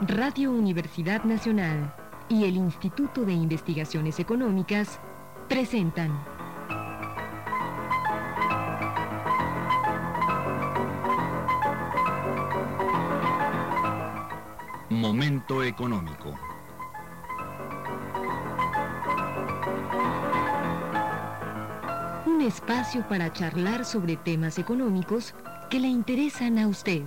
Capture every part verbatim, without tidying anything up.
Radio Universidad Nacional y el Instituto de Investigaciones Económicas presentan Momento Económico. Un espacio para charlar sobre temas económicos que le interesan a usted.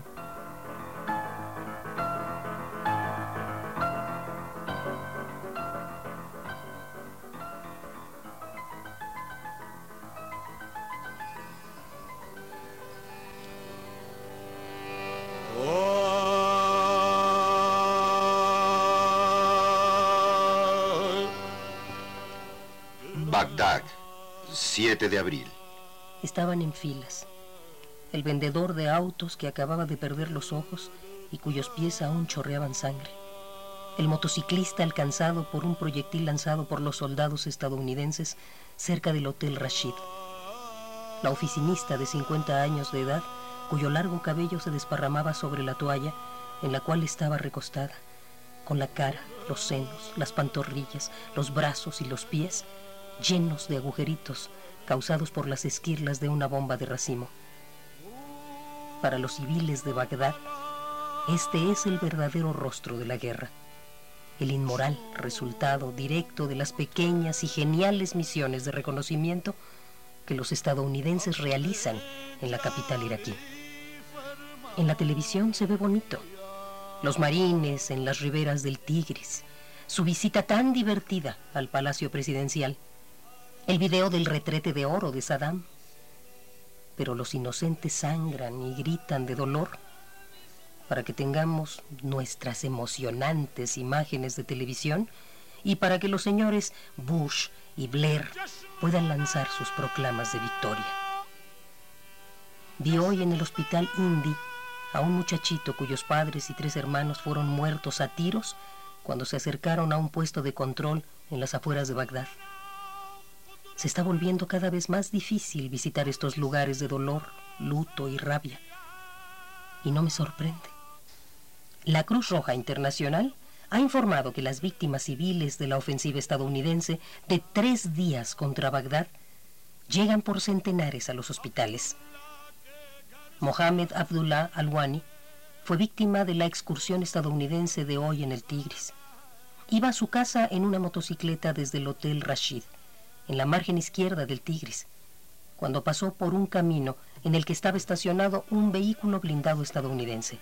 Bagdad, siete de abril. Estaban en filas. El vendedor de autos que acababa de perder los ojos y cuyos pies aún chorreaban sangre. El motociclista alcanzado por un proyectil lanzado por los soldados estadounidenses cerca del Hotel Rashid. La oficinista de cincuenta años de edad, cuyo largo cabello se desparramaba sobre la toalla en la cual estaba recostada, con la cara, los senos, las pantorrillas, los brazos y los pies llenos de agujeritos causados por las esquirlas de una bomba de racimo. Para los civiles de Bagdad, este es el verdadero rostro de la guerra, el inmoral resultado directo de las pequeñas y geniales misiones de reconocimiento que los estadounidenses realizan en la capital iraquí. En la televisión se ve bonito, los marines en las riberas del Tigris, su visita tan divertida al Palacio Presidencial, el video del retrete de oro de Saddam. Pero los inocentes sangran y gritan de dolor para que tengamos nuestras emocionantes imágenes de televisión y para que los señores Bush y Blair puedan lanzar sus proclamas de victoria. Vi hoy en el hospital Indy a un muchachito cuyos padres y tres hermanos fueron muertos a tiros cuando se acercaron a un puesto de control en las afueras de Bagdad. Se está volviendo cada vez más difícil visitar estos lugares de dolor, luto y rabia. Y no me sorprende. La Cruz Roja Internacional ha informado que las víctimas civiles de la ofensiva estadounidense de tres días contra Bagdad llegan por centenares a los hospitales. Mohamed Abdullah Al-Wani fue víctima de la excursión estadounidense de hoy en el Tigris. Iba a su casa en una motocicleta desde el Hotel Rashid, en la margen izquierda del Tigris, cuando pasó por un camino en el que estaba estacionado un vehículo blindado estadounidense.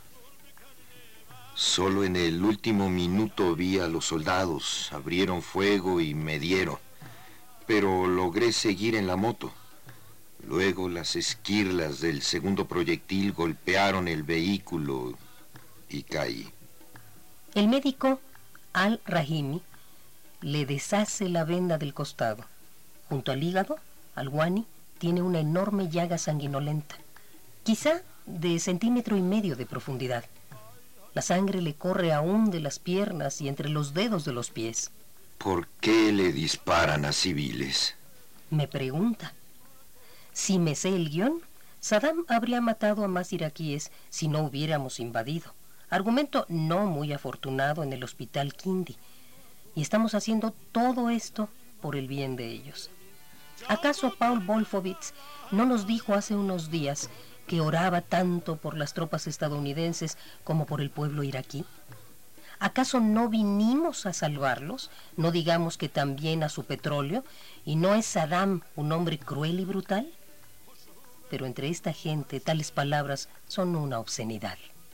Solo en el último minuto vi a los soldados, abrieron fuego y me dieron, pero logré seguir en la moto. Luego las esquirlas del segundo proyectil golpearon el vehículo y caí. El médico Al-Rahimi le deshace la venda del costado. Junto al hígado, Al-Wani tiene una enorme llaga sanguinolenta, quizá de centímetro y medio de profundidad. La sangre le corre aún de las piernas y entre los dedos de los pies. ¿Por qué le disparan a civiles? Me pregunta. Si me sé el guión, Saddam habría matado a más iraquíes si no hubiéramos invadido. Argumento no muy afortunado en el hospital Kindi. Y estamos haciendo todo esto por el bien de ellos. ¿Acaso Paul Wolfowitz no nos dijo hace unos días que oraba tanto por las tropas estadounidenses como por el pueblo iraquí? ¿Acaso no vinimos a salvarlos? No digamos que también a su petróleo. ¿Y no es Saddam un hombre cruel y brutal? Pero entre esta gente tales palabras son una obscenidad.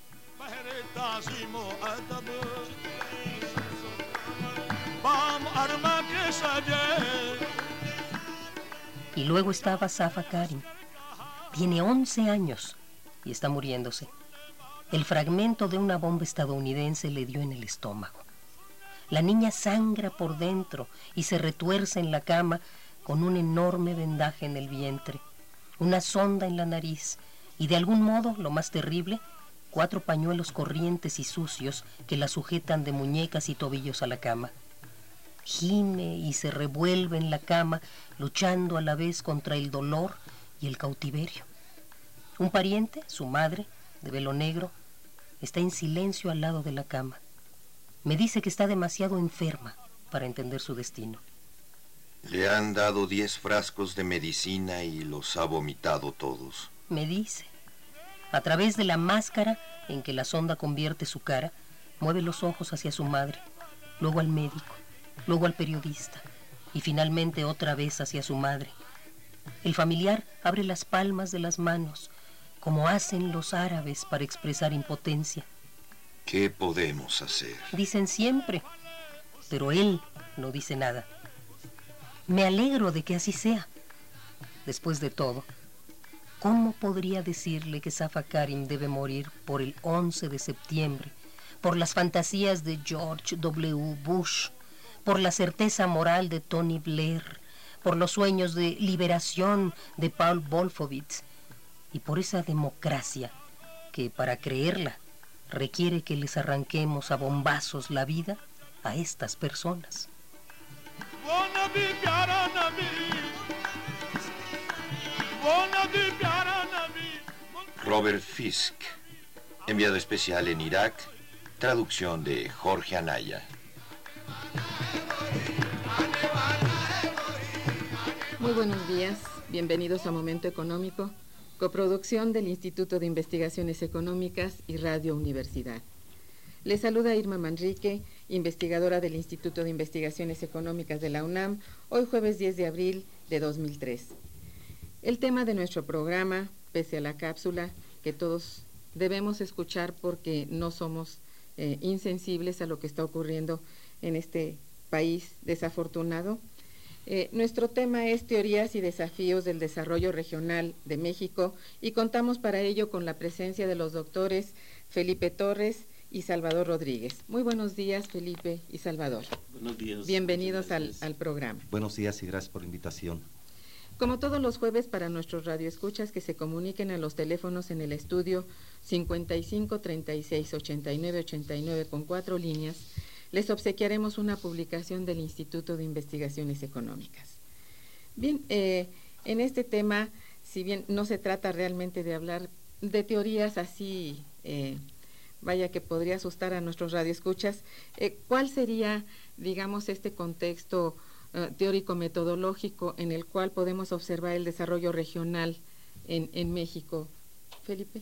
Y luego estaba Safa Karim. Tiene once años y está muriéndose. El fragmento de una bomba estadounidense le dio en el estómago. La niña sangra por dentro y se retuerce en la cama con un enorme vendaje en el vientre, una sonda en la nariz y, de algún modo, lo más terrible, cuatro pañuelos corrientes y sucios que la sujetan de muñecas y tobillos a la cama. Gime y se revuelve en la cama, luchando a la vez contra el dolor y el cautiverio. Un pariente, su madre, de velo negro, Está en silencio al lado de la cama. Me dice que está demasiado enferma para entender su destino. Le han dado diez frascos de medicina y los ha vomitado todos. Me dice. A través de la máscara en que la sonda convierte su cara, mueve los ojos hacia su madre, luego al médico, luego al periodista y finalmente otra vez hacia su madre. El familiar abre las palmas de las manos, como hacen los árabes para expresar impotencia. ¿Qué podemos hacer? Dicen siempre, pero él no dice nada. Me alegro de que así sea. Después de todo, ¿cómo podría decirle que Safa Karim debe morir por el once de septiembre, por las fantasías de George W. Bush, por la certeza moral de Tony Blair, por los sueños de liberación de Paul Wolfowitz y por esa democracia que, para creerla, requiere que les arranquemos a bombazos la vida a estas personas? Robert Fisk, enviado especial en Irak, traducción de Jorge Anaya. Muy buenos días, bienvenidos a Momento Económico, coproducción del Instituto de Investigaciones Económicas y Radio Universidad. Les saluda Irma Manrique, investigadora del Instituto de Investigaciones Económicas de la UNAM, hoy jueves diez de abril de dos mil tres. El tema de nuestro programa, pese a la cápsula, que todos debemos escuchar porque no somos eh, insensibles a lo que está ocurriendo en este país desafortunado. Eh, nuestro tema es Teorías y Desafíos del Desarrollo Regional de México y contamos para ello con la presencia de los doctores Felipe Torres y Salvador Rodríguez. Muy buenos días, Felipe y Salvador. Buenos días. Bienvenidos al, al programa. Buenos días y gracias por la invitación. Como todos los jueves, para nuestros radioescuchas que se comuniquen a los teléfonos en el estudio cincuenta y cinco, treinta y seis, ochenta y nueve, ochenta y nueve con cuatro líneas, les obsequiaremos una publicación del Instituto de Investigaciones Económicas. Bien, eh, en este tema, si bien no se trata realmente de hablar de teorías así, eh, vaya que podría asustar a nuestros radioescuchas, eh, ¿cuál sería, digamos, este contexto uh, teórico-metodológico en el cual podemos observar el desarrollo regional en, en México? Felipe.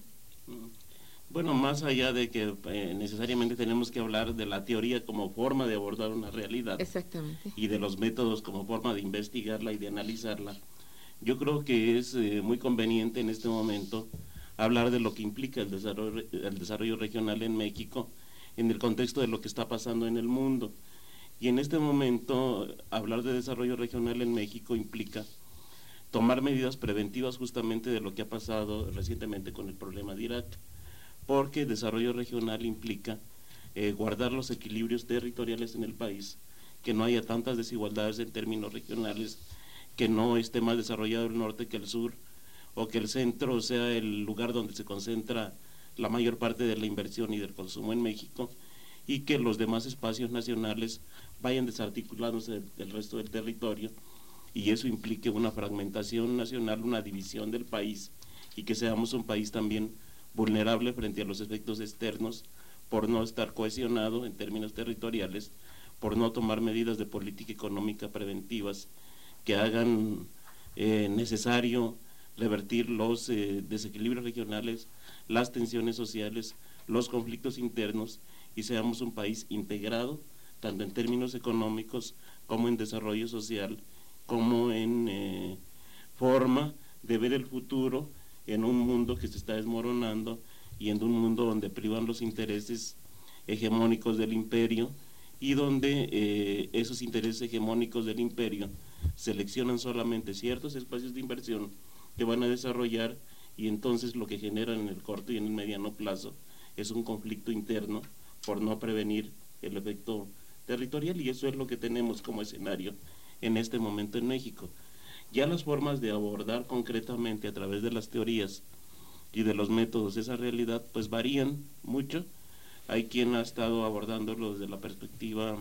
Bueno, más allá de que eh, necesariamente tenemos que hablar de la teoría como forma de abordar una realidad. Exactamente. Y de los métodos como forma de investigarla y de analizarla, yo creo que es eh, muy conveniente en este momento hablar de lo que implica el desarrollo, el desarrollo regional en México en el contexto de lo que está pasando en el mundo. Y en este momento, hablar de desarrollo regional en México implica tomar medidas preventivas justamente de lo que ha pasado recientemente con el problema de Irak, porque desarrollo regional implica eh, guardar los equilibrios territoriales en el país, que no haya tantas desigualdades en términos regionales, que no esté más desarrollado el norte que el sur, o que el centro sea el lugar donde se concentra la mayor parte de la inversión y del consumo en México, y que los demás espacios nacionales vayan desarticulándose del, del resto del territorio, y eso implique una fragmentación nacional, una división del país, y que seamos un país también vulnerable frente a los efectos externos por no estar cohesionado en términos territoriales, por no tomar medidas de política económica preventivas que hagan eh, necesario revertir los eh, desequilibrios regionales, las tensiones sociales, los conflictos internos, y seamos un país integrado, tanto en términos económicos como en desarrollo social, como en eh, forma de ver el futuro en un mundo que se está desmoronando y en un mundo donde privan los intereses hegemónicos del imperio y donde eh, esos intereses hegemónicos del imperio seleccionan solamente ciertos espacios de inversión que van a desarrollar, y entonces lo que generan en el corto y en el mediano plazo es un conflicto interno por no prevenir el efecto territorial, y eso es lo que tenemos como escenario en este momento en México. Ya las formas de abordar concretamente a través de las teorías y de los métodos esa realidad pues varían mucho. Hay quien ha estado abordándolo desde la perspectiva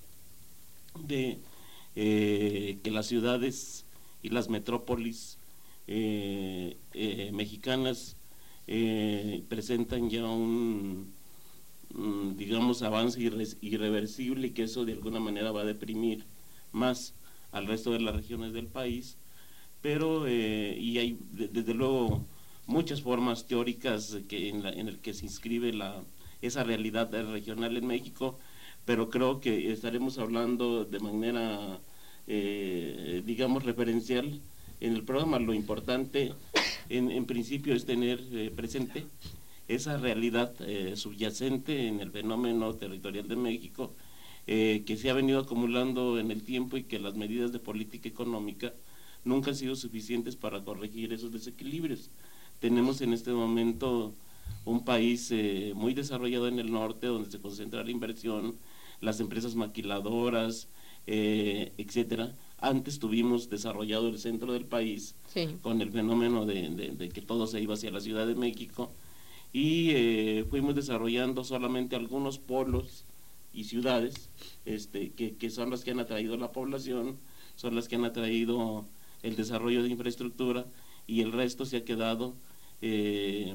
de eh, que las ciudades y las metrópolis eh, eh, mexicanas eh, presentan ya un mm, digamos, avance irre irreversible y que eso de alguna manera va a deprimir más al resto de las regiones del país, pero, eh, y hay de, desde luego muchas formas teóricas que en, la, en el que se inscribe la, esa realidad regional en México, pero creo que estaremos hablando de manera, eh, digamos, referencial en el programa. Lo importante, en, en principio, es tener eh, presente esa realidad eh, subyacente en el fenómeno territorial de México, eh, que se ha venido acumulando en el tiempo y que las medidas de política económica nunca han sido suficientes para corregir esos desequilibrios. Tenemos en este momento un país eh, muy desarrollado en el norte, donde se concentra la inversión, las empresas maquiladoras, eh, etcétera. Antes tuvimos desarrollado el centro del país, sí, con el fenómeno de, de, de que todo se iba hacia la Ciudad de México, y eh, fuimos desarrollando solamente algunos polos y ciudades este, que, que son las que han atraído la población, son las que han atraído el desarrollo de infraestructura, y el resto se ha quedado eh,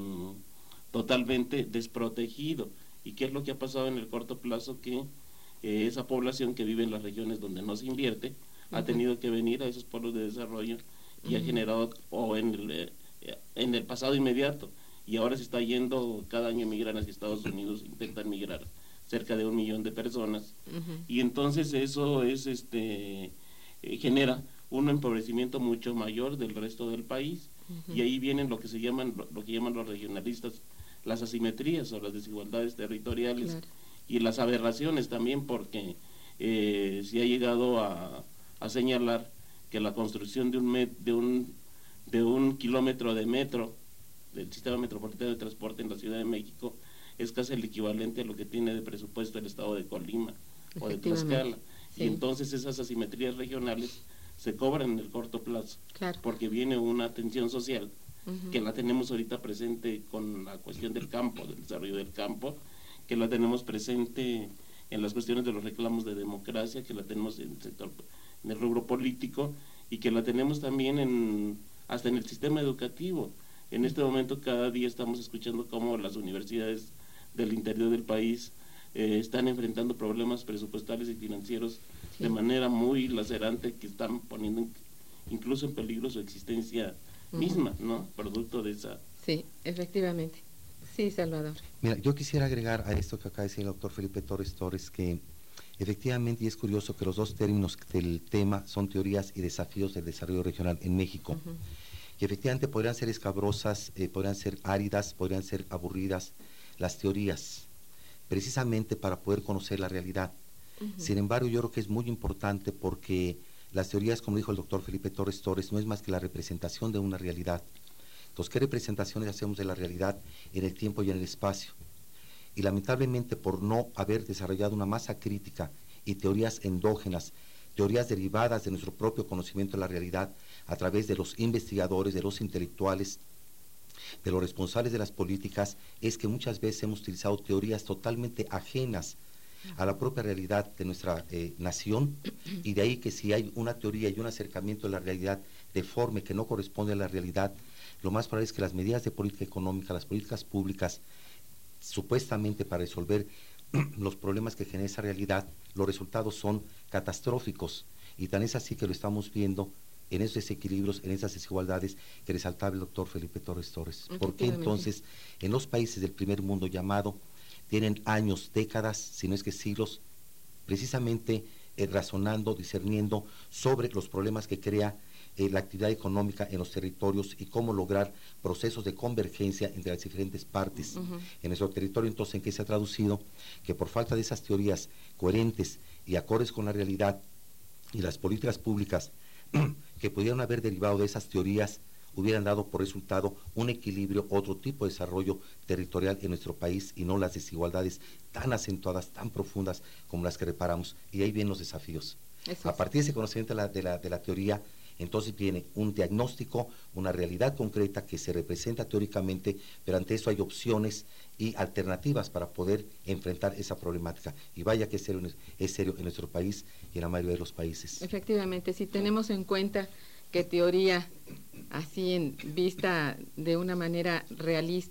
totalmente desprotegido. ¿Y qué es lo que ha pasado en el corto plazo? Que eh, esa población que vive en las regiones donde no se invierte, uh-huh, ha tenido que venir a esos polos de desarrollo y uh-huh, ha generado, o en el, eh, en el pasado inmediato, y ahora se está yendo, cada año migran hacia Estados Unidos, intentan migrar cerca de un millón de personas, uh-huh, y entonces eso es este eh, genera un empobrecimiento mucho mayor del resto del país, uh-huh, y ahí vienen lo que se llaman, lo, lo que llaman los regionalistas, las asimetrías o las desigualdades territoriales, claro, y las aberraciones también, porque eh, se ha llegado a, a señalar que la construcción de un, met, de un de un kilómetro de metro del sistema metropolitano de transporte en la Ciudad de México es casi el equivalente a lo que tiene de presupuesto el estado de Colima o de Tlaxcala, sí, y entonces esas asimetrías regionales se cobran en el corto plazo, claro, porque viene una tensión social, uh-huh, que la tenemos ahorita presente con la cuestión del campo, del desarrollo del campo, que la tenemos presente en las cuestiones de los reclamos de democracia, que la tenemos en el sector, en el rubro político, y que la tenemos también en hasta en el sistema educativo. En este momento cada día estamos escuchando cómo las universidades del interior del país eh, están enfrentando problemas presupuestales y financieros, sí, de manera muy lacerante, que están poniendo incluso en peligro su existencia misma, ¿no? Producto de esa... Sí, efectivamente. Sí, Salvador. Mira, yo quisiera agregar a esto que acaba de decir el doctor Felipe Torres Torres, que efectivamente, y es curioso que los dos términos del tema son teorías y desafíos del desarrollo regional en México, uh-huh, y efectivamente podrían ser escabrosas, eh, podrían ser áridas, podrían ser aburridas las teorías, precisamente para poder conocer la realidad. Uh-huh. Sin embargo, yo creo que es muy importante, porque las teorías, como dijo el doctor Felipe Torres Torres, no es más que la representación de una realidad. Entonces, ¿qué representaciones hacemos de la realidad en el tiempo y en el espacio? Y lamentablemente, por no haber desarrollado una masa crítica y teorías endógenas, teorías derivadas de nuestro propio conocimiento de la realidad a través de los investigadores, de los intelectuales, de los responsables de las políticas, es que muchas veces hemos utilizado teorías totalmente ajenas a la propia realidad de nuestra eh, nación, y de ahí que si hay una teoría y un acercamiento a la realidad deforme que no corresponde a la realidad, lo más probable es que las medidas de política económica, las políticas públicas, supuestamente para resolver los problemas que genera esa realidad, los resultados son catastróficos, y tan es así que lo estamos viendo en esos desequilibrios, en esas desigualdades que resaltaba el doctor Felipe Torres Torres. ¿Por qué entonces en los países del primer mundo llamado tienen años, décadas, si no es que siglos, precisamente eh, razonando, discerniendo sobre los problemas que crea eh, la actividad económica en los territorios y cómo lograr procesos de convergencia entre las diferentes partes uh-huh, en nuestro territorio? Entonces, ¿en qué se ha traducido? Que por falta de esas teorías coherentes y acordes con la realidad y las políticas públicas que pudieran haber derivado de esas teorías, hubieran dado por resultado un equilibrio, otro tipo de desarrollo territorial en nuestro país, y no las desigualdades tan acentuadas, tan profundas como las que reparamos. Y ahí vienen los desafíos. Eso a partir de ese conocimiento de la, de la, de la teoría, entonces viene un diagnóstico, una realidad concreta que se representa teóricamente, pero ante eso hay opciones y alternativas para poder enfrentar esa problemática. Y vaya que es serio, es serio en nuestro país y en la mayoría de los países. Efectivamente, si tenemos en cuenta que teoría, así en vista de una manera realista,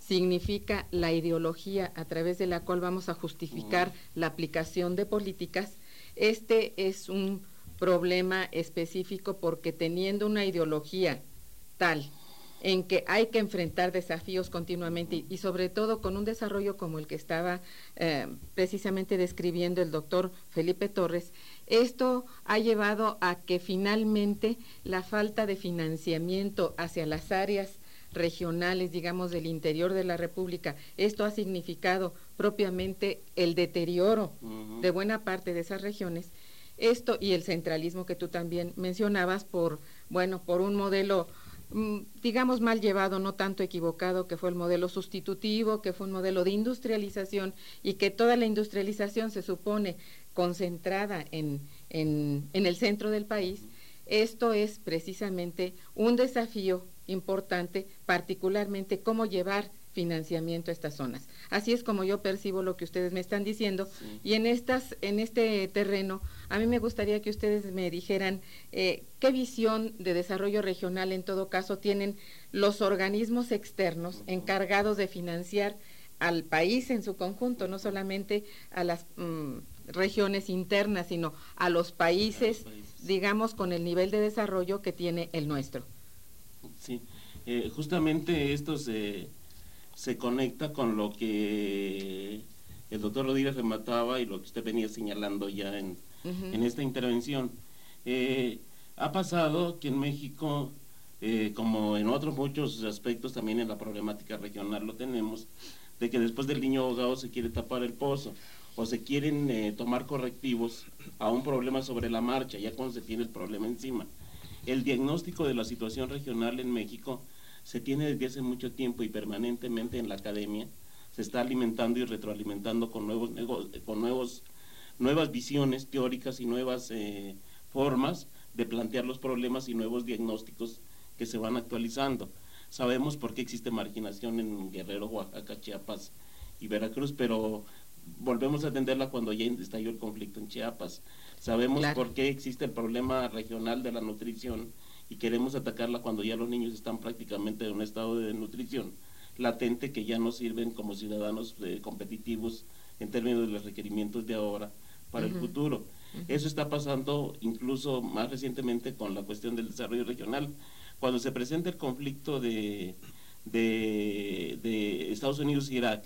significa la ideología a través de la cual vamos a justificar uh-huh. la aplicación de políticas, este es un problema específico porque teniendo una ideología tal en que hay que enfrentar desafíos continuamente y, y sobre todo con un desarrollo como el que estaba eh, precisamente describiendo el doctor Felipe Torres, esto ha llevado a que finalmente la falta de financiamiento hacia las áreas regionales, digamos, del interior de la República, esto ha significado propiamente el deterioro uh-huh. de buena parte de esas regiones, esto y el centralismo que tú también mencionabas por, bueno, por un modelo digamos mal llevado, no tanto equivocado, que fue el modelo sustitutivo, que fue un modelo de industrialización y que toda la industrialización se supone concentrada en, en, en el centro del país. Esto es precisamente un desafío importante, particularmente cómo llevar financiamiento a estas zonas. Así es como yo percibo lo que ustedes me están diciendo sí. y en estas, en este terreno, a mí me gustaría que ustedes me dijeran eh, qué visión de desarrollo regional en todo caso tienen los organismos externos uh-huh. encargados de financiar al país en su conjunto, no solamente a las mm, regiones internas, sino a los países, a los países, digamos, con el nivel de desarrollo que tiene el nuestro. Sí, eh, justamente estos eh, se conecta con lo que el doctor Rodríguez remataba y lo que usted venía señalando ya en, uh-huh. en esta intervención. Eh, ha pasado que en México, eh, como en otros muchos aspectos, también en la problemática regional lo tenemos, de que después del niño ahogado se quiere tapar el pozo, o se quieren eh, tomar correctivos a un problema sobre la marcha, ya cuando se tiene el problema encima. El diagnóstico de la situación regional en México se tiene desde hace mucho tiempo y permanentemente en la academia, se está alimentando y retroalimentando con nuevos con nuevos nuevas visiones teóricas y nuevas eh, formas de plantear los problemas y nuevos diagnósticos que se van actualizando. Sabemos por qué existe marginación en Guerrero, Oaxaca, Chiapas y Veracruz, pero volvemos a atenderla cuando ya estalló el conflicto en Chiapas. Sabemos claro. por qué existe el problema regional de la nutrición y queremos atacarla cuando ya los niños están prácticamente en un estado de desnutrición latente, que ya no sirven como ciudadanos eh, competitivos en términos de los requerimientos de ahora para uh-huh. el futuro. Uh-huh. Eso está pasando incluso más recientemente con la cuestión del desarrollo regional. Cuando se presenta el conflicto de, de, de Estados Unidos-Irak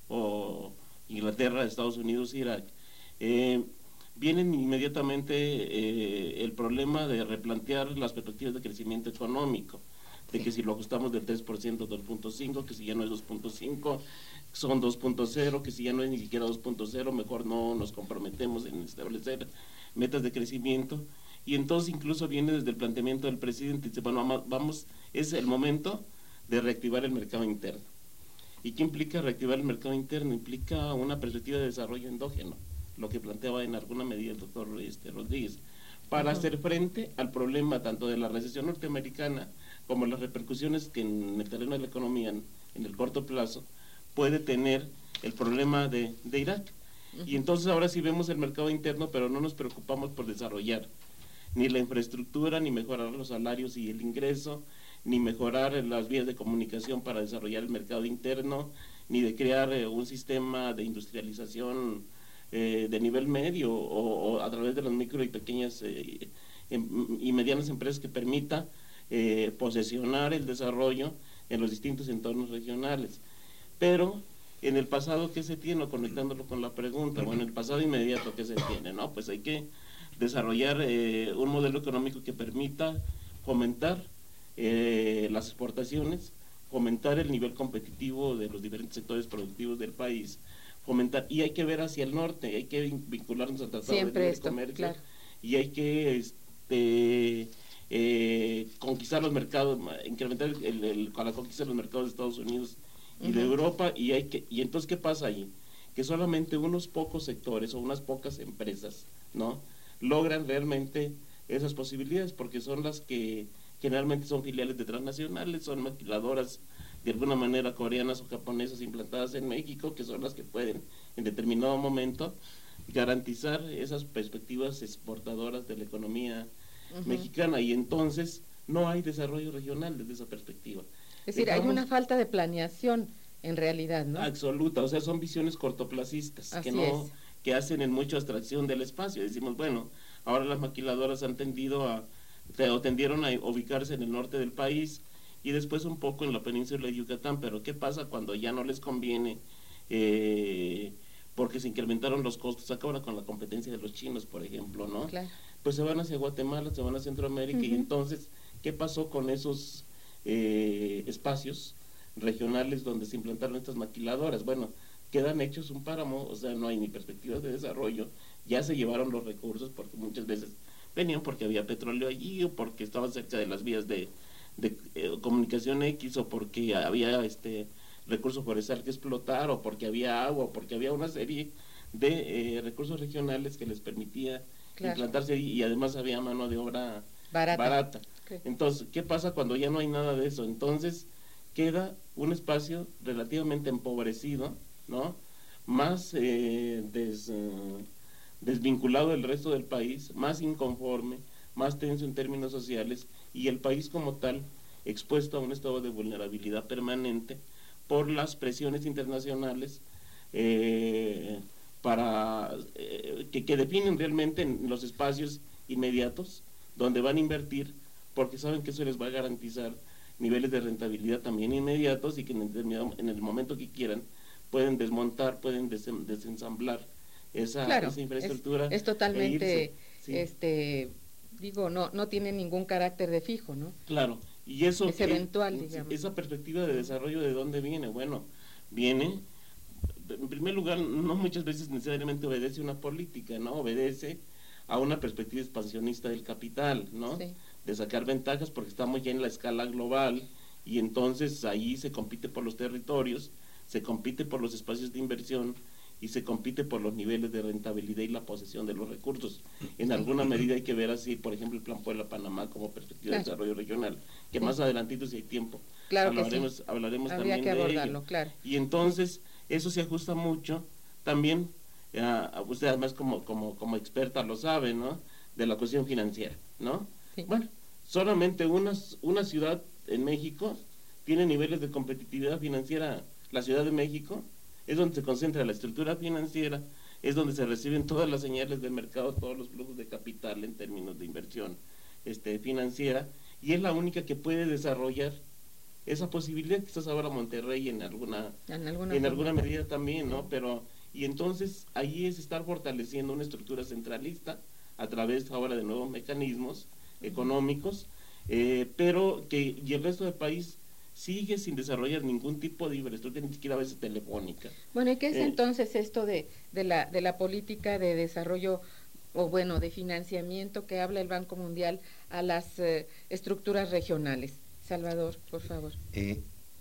o Inglaterra, Estados Unidos-Irak, eh, vienen inmediatamente eh, el problema de replantear las perspectivas de crecimiento económico, de que si lo ajustamos del tres por ciento, dos punto cinco, que si ya no es dos punto cinco, son dos punto cero, que si ya no es ni siquiera dos punto cero, mejor no nos comprometemos en establecer metas de crecimiento. Y entonces incluso viene desde el planteamiento del presidente, dice, bueno, vamos, es el momento de reactivar el mercado interno. ¿Y qué implica reactivar el mercado interno? Implica una perspectiva de desarrollo endógeno, lo que planteaba en alguna medida el doctor este, Rodríguez, para uh-huh. hacer frente al problema tanto de la recesión norteamericana como las repercusiones que en el terreno de la economía en, en el corto plazo puede tener el problema de, de Irak. Uh-huh. Y entonces ahora sí vemos el mercado interno, pero no nos preocupamos por desarrollar ni la infraestructura, ni mejorar los salarios y el ingreso, ni mejorar las vías de comunicación para desarrollar el mercado interno, ni de crear eh, un sistema de industrialización eh, de nivel medio o, o a través de las micro y pequeñas eh, em, y medianas empresas que permita eh, posesionar el desarrollo en los distintos entornos regionales. Pero en el pasado, ¿qué se tiene? Conectándolo con la pregunta, bueno, en el pasado inmediato, ¿qué se tiene? No, pues hay que desarrollar eh, un modelo económico que permita fomentar eh, las exportaciones, fomentar el nivel competitivo de los diferentes sectores productivos del país, fomentar, y hay que ver hacia el norte, hay que vincularnos al Tratado Siempre de Libre esto, Comercio, claro. y hay que este, eh, conquistar los mercados, incrementar el, el, el, la conquista de los mercados de Estados Unidos y uh-huh. de Europa, y hay que, y entonces ¿qué pasa ahí? Que solamente unos pocos sectores o unas pocas empresas, ¿no?, logran realmente esas posibilidades, porque son las que generalmente son filiales de transnacionales, son maquiladoras de alguna manera coreanas o japonesas implantadas en México, que son las que pueden en determinado momento garantizar esas perspectivas exportadoras de la economía uh-huh. mexicana, y entonces no hay desarrollo regional desde esa perspectiva. Es decir, Dejamos, hay una falta de planeación en realidad, ¿no? Absoluta, o sea, son visiones cortoplacistas Así que no es. que hacen en mucho abstracción del espacio. Decimos, bueno, ahora las maquiladoras han tendido a o tendieron a ubicarse en el norte del país y después un poco en la península de Yucatán, pero ¿qué pasa cuando ya no les conviene? Eh, porque se incrementaron los costos, ahora con la competencia de los chinos, por ejemplo, ¿no? Claro. Pues se van hacia Guatemala, se van a Centroamérica, uh-huh. Y entonces, ¿qué pasó con esos eh, espacios regionales donde se implantaron estas maquiladoras? Bueno, quedan hechos un páramo, o sea, no hay ni perspectivas de desarrollo, ya se llevaron los recursos porque muchas veces venían porque había petróleo allí o porque estaban cerca de las vías de, de eh, comunicación X o porque había este recursos forestal que explotar o porque había agua o porque había una serie de eh, recursos regionales que les permitía claro. implantarse allí y además había mano de obra barata. barata. Okay. Entonces, ¿qué pasa cuando ya no hay nada de eso? Entonces queda un espacio relativamente empobrecido, ¿no? Más eh, des, uh, desvinculado del resto del país, más inconforme, más tenso en términos sociales y el país como tal expuesto a un estado de vulnerabilidad permanente por las presiones internacionales eh, para eh, que, que definen realmente en los espacios inmediatos donde van a invertir porque saben que eso les va a garantizar niveles de rentabilidad también inmediatos y que en el, en el momento que quieran pueden desmontar, pueden des, desensamblar esa, claro, esa infraestructura. Es, es totalmente, e sí. este, digo, no no tiene ningún carácter de fijo, ¿no? Claro, y eso es eventual, digamos. Esa perspectiva de desarrollo, ¿de dónde viene? Bueno, viene, en primer lugar, no muchas veces necesariamente obedece a una política, ¿no? Obedece a una perspectiva expansionista del capital, ¿no? Sí. De sacar ventajas porque estamos ya en la escala global y entonces ahí se compite por los territorios, se compite por los espacios de inversión y se compite por los niveles de rentabilidad y la posesión de los recursos. En alguna medida hay que ver así, por ejemplo, el Plan Puebla-Panamá como perspectiva claro. de desarrollo regional, que sí. más adelantito, si hay tiempo, claro hablaremos, que sí. hablaremos Habría también que de abordarlo, ello. Claro. Y entonces eso se ajusta mucho también, uh, usted además como, como, como experta lo sabe, ¿no? De la cuestión financiera, ¿no? Sí. Bueno, solamente una, una ciudad en México tiene niveles de competitividad financiera, la Ciudad de México, es donde se concentra la estructura financiera, es donde se reciben todas las señales del mercado, todos los flujos de capital en términos de inversión este, financiera, y es la única que puede desarrollar esa posibilidad, quizás ahora Monterrey en alguna, en alguna, en alguna medida también, ¿no? Pero, y entonces ahí es estar fortaleciendo una estructura centralista a través ahora de nuevos mecanismos económicos, eh, pero que, y el resto del país sigue sin desarrollar ningún tipo de infraestructura, ni siquiera a veces telefónica. Bueno, ¿y qué es eh, entonces esto de, de, la, de la política de desarrollo, o bueno, de financiamiento que habla el Banco Mundial a las eh, estructuras regionales? Salvador, por favor. Eh,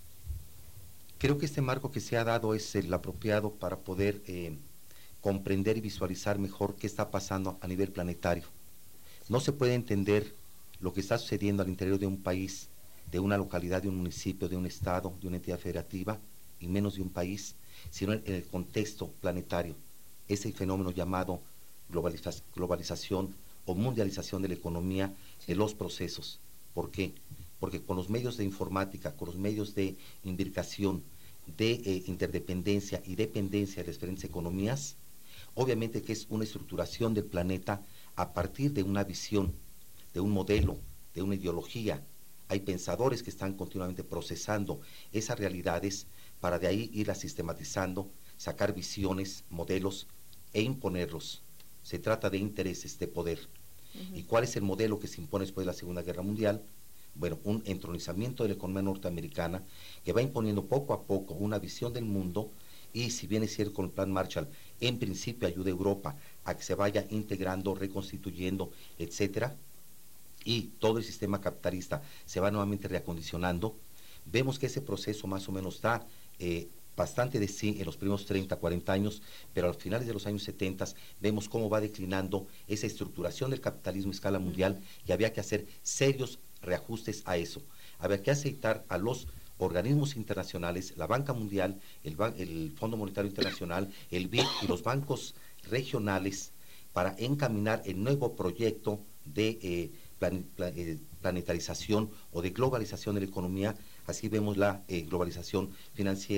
creo que este marco que se ha dado es el apropiado para poder eh, comprender y visualizar mejor qué está pasando a nivel planetario. No se puede entender lo que está sucediendo al interior de un país, de una localidad, de un municipio, de un estado, de una entidad federativa, y menos de un país, sino en el contexto planetario, ese fenómeno llamado globaliza globalización o mundialización de la economía, de los procesos. ¿Por qué? Porque con los medios de informática, con los medios de imbricación, de eh, interdependencia y dependencia de las diferentes economías, obviamente que es una estructuración del planeta a partir de una visión, de un modelo, de una ideología. Hay pensadores que están continuamente procesando esas realidades para de ahí irlas sistematizando, sacar visiones, modelos e imponerlos. Se trata de intereses, de poder. Uh-huh. ¿Y cuál es el modelo que se impone después de la Segunda Guerra Mundial? Bueno, un entronizamiento de la economía norteamericana que va imponiendo poco a poco una visión del mundo y, si bien es cierto con el Plan Marshall, en principio ayuda a Europa a que se vaya integrando, reconstituyendo, etcétera, y todo el sistema capitalista se va nuevamente reacondicionando, vemos que ese proceso más o menos da eh, bastante de sí en los primeros treinta, cuarenta años, pero a los finales de los años setenta vemos cómo va declinando esa estructuración del capitalismo a escala mundial y había que hacer serios reajustes a eso. Había que aceitar a los organismos internacionales, la Banca Mundial, el, Ban el Fondo Monetario Internacional, el B I D y los bancos regionales para encaminar el nuevo proyecto de eh, plan, plan, eh, planetarización o de globalización de la economía. Así vemos la eh, globalización financiera,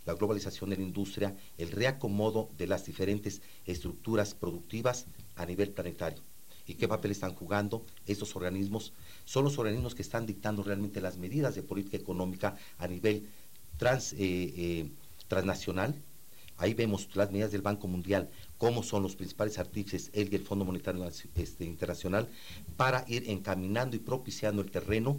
la globalización de la industria, el reacomodo de las diferentes estructuras productivas a nivel planetario. ¿Y qué papel están jugando estos organismos? Son los organismos que están dictando realmente las medidas de política económica a nivel trans, eh, eh, transnacional. Ahí vemos las medidas del Banco Mundial, cómo son los principales artífices, él y el Fondo Monetario este, Internacional, para ir encaminando y propiciando el terreno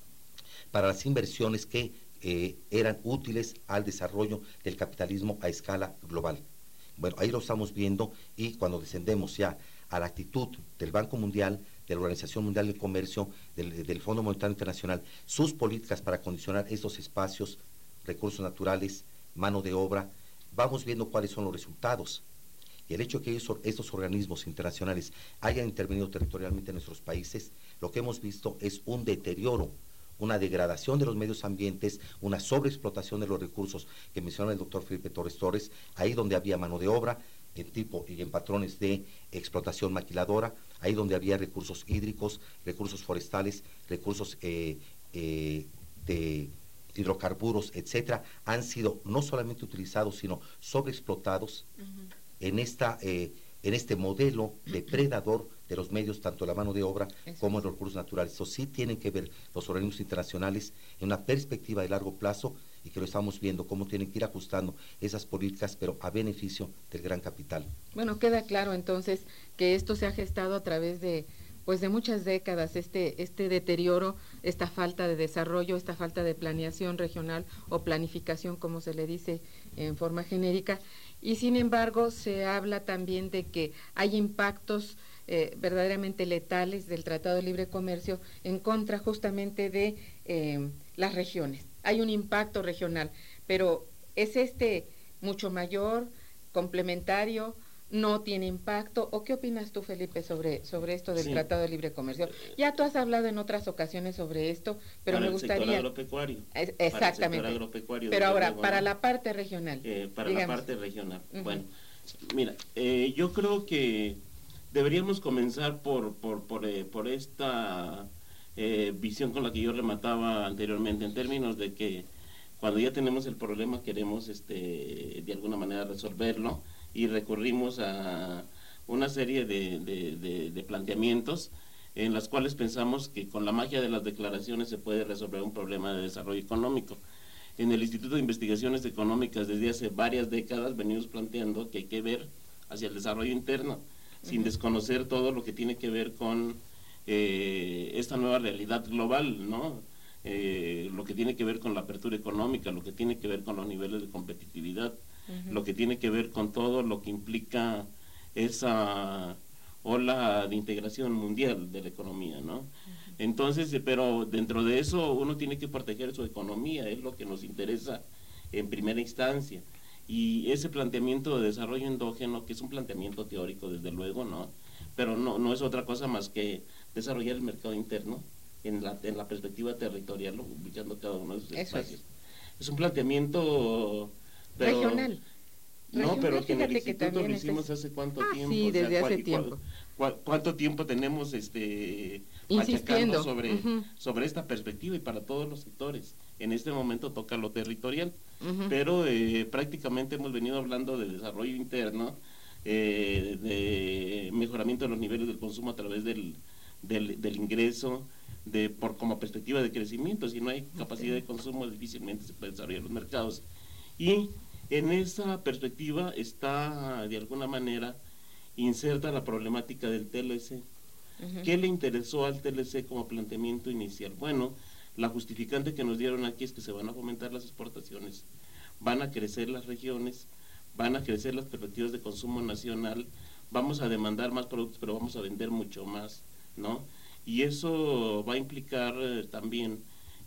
para las inversiones que eh, eran útiles al desarrollo del capitalismo a escala global. Bueno, ahí lo estamos viendo, y cuando descendemos ya a la actitud del Banco Mundial, de la Organización Mundial del Comercio, del, del Fondo Monetario Internacional, sus políticas para condicionar estos espacios, recursos naturales, mano de obra, vamos viendo cuáles son los resultados. Y el hecho de que ellos, estos organismos internacionales hayan intervenido territorialmente en nuestros países, lo que hemos visto es un deterioro, una degradación de los medios ambientes, una sobreexplotación de los recursos que mencionaba el doctor Felipe Torres Torres, ahí donde había mano de obra, en tipo y en patrones de explotación maquiladora, ahí donde había recursos hídricos, recursos forestales, recursos eh, eh, de hidrocarburos, etcétera, han sido no solamente utilizados, sino sobreexplotados uh-huh. en esta eh, en este modelo depredador de los medios, tanto la mano de obra Eso como es. los recursos naturales. Eso sí tienen que ver los organismos internacionales en una perspectiva de largo plazo, y que lo estamos viendo, cómo tienen que ir ajustando esas políticas, pero a beneficio del gran capital. Bueno, queda claro entonces que esto se ha gestado a través de pues de muchas décadas, este, este deterioro, esta falta de desarrollo, esta falta de planeación regional o planificación, como se le dice en forma genérica, y sin embargo se habla también de que hay impactos eh, verdaderamente letales del Tratado de Libre Comercio en contra justamente de eh, las regiones. Hay un impacto regional, pero ¿es este mucho mayor, complementario, no tiene impacto? ¿O qué opinas tú, Felipe, sobre, sobre esto del sí. Tratado de Libre Comercio? Ya tú has hablado en otras ocasiones sobre esto, pero para me gustaría... Para el sector agropecuario. Es, exactamente. Para el sector agropecuario. Pero ahora, luego, para la parte regional. Eh, para digamos. la parte regional. Uh-huh. Bueno, mira, eh, yo creo que deberíamos comenzar por, por, por, eh, por esta eh, visión con la que yo remataba anteriormente, en términos de que cuando ya tenemos el problema queremos este, de alguna manera resolverlo, y recurrimos a una serie de, de, de, de planteamientos en las cuales pensamos que con la magia de las declaraciones se puede resolver un problema de desarrollo económico. En el Instituto de Investigaciones Económicas desde hace varias décadas venimos planteando que hay que ver hacia el desarrollo interno, uh-huh. sin desconocer todo lo que tiene que ver con eh, esta nueva realidad global, ¿no? Eh, lo que tiene que ver con la apertura económica, lo que tiene que ver con los niveles de competitividad, Uh-huh. lo que tiene que ver con todo lo que implica esa ola de integración mundial de la economía, ¿no? Uh-huh. Entonces, pero dentro de eso uno tiene que proteger su economía, es lo que nos interesa en primera instancia, y ese planteamiento de desarrollo endógeno, que es un planteamiento teórico desde luego, ¿no? Pero no, no es otra cosa más que desarrollar el mercado interno en la, en la perspectiva territorial, ubicando cada uno de sus espacios. Es. es un planteamiento... Pero, regional. No, regional, pero que en el instituto lo hicimos es... hace cuánto ah, tiempo. Sí, desde o sea, hace cuál, tiempo. Cuál, cuál, ¿Cuánto tiempo tenemos este insistiendo sobre, uh-huh. sobre esta perspectiva, y para todos los sectores? En este momento toca lo territorial, uh-huh. pero eh, prácticamente hemos venido hablando de desarrollo interno, eh, de mejoramiento de los niveles del consumo a través del, del, del ingreso, de por como perspectiva de crecimiento. Si no hay capacidad de consumo, difícilmente se pueden desarrollar los mercados. Y en esa perspectiva está de alguna manera inserta la problemática del T L C. Uh-huh. ¿Qué le interesó al T L C como planteamiento inicial? Bueno, la justificante que nos dieron aquí es que se van a fomentar las exportaciones, van a crecer las regiones, van a crecer las perspectivas de consumo nacional, vamos a demandar más productos, pero vamos a vender mucho más, ¿no? Y eso va a implicar eh, también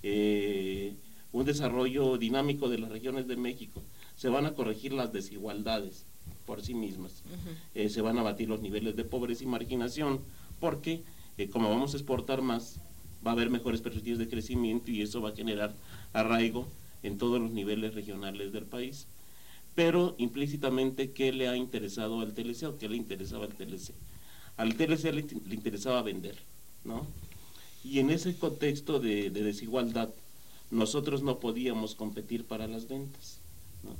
eh, un desarrollo dinámico de las regiones de México. Se van a corregir las desigualdades por sí mismas, uh-huh. eh, se van a abatir los niveles de pobreza y marginación, porque eh, como vamos a exportar más, va a haber mejores perspectivas de crecimiento, y eso va a generar arraigo en todos los niveles regionales del país. Pero implícitamente, ¿qué le ha interesado al T L C o qué le interesaba al T L C? Al T L C le, le interesaba vender, ¿no? Y en ese contexto de, de desigualdad, nosotros no podíamos competir para las ventas, ¿no?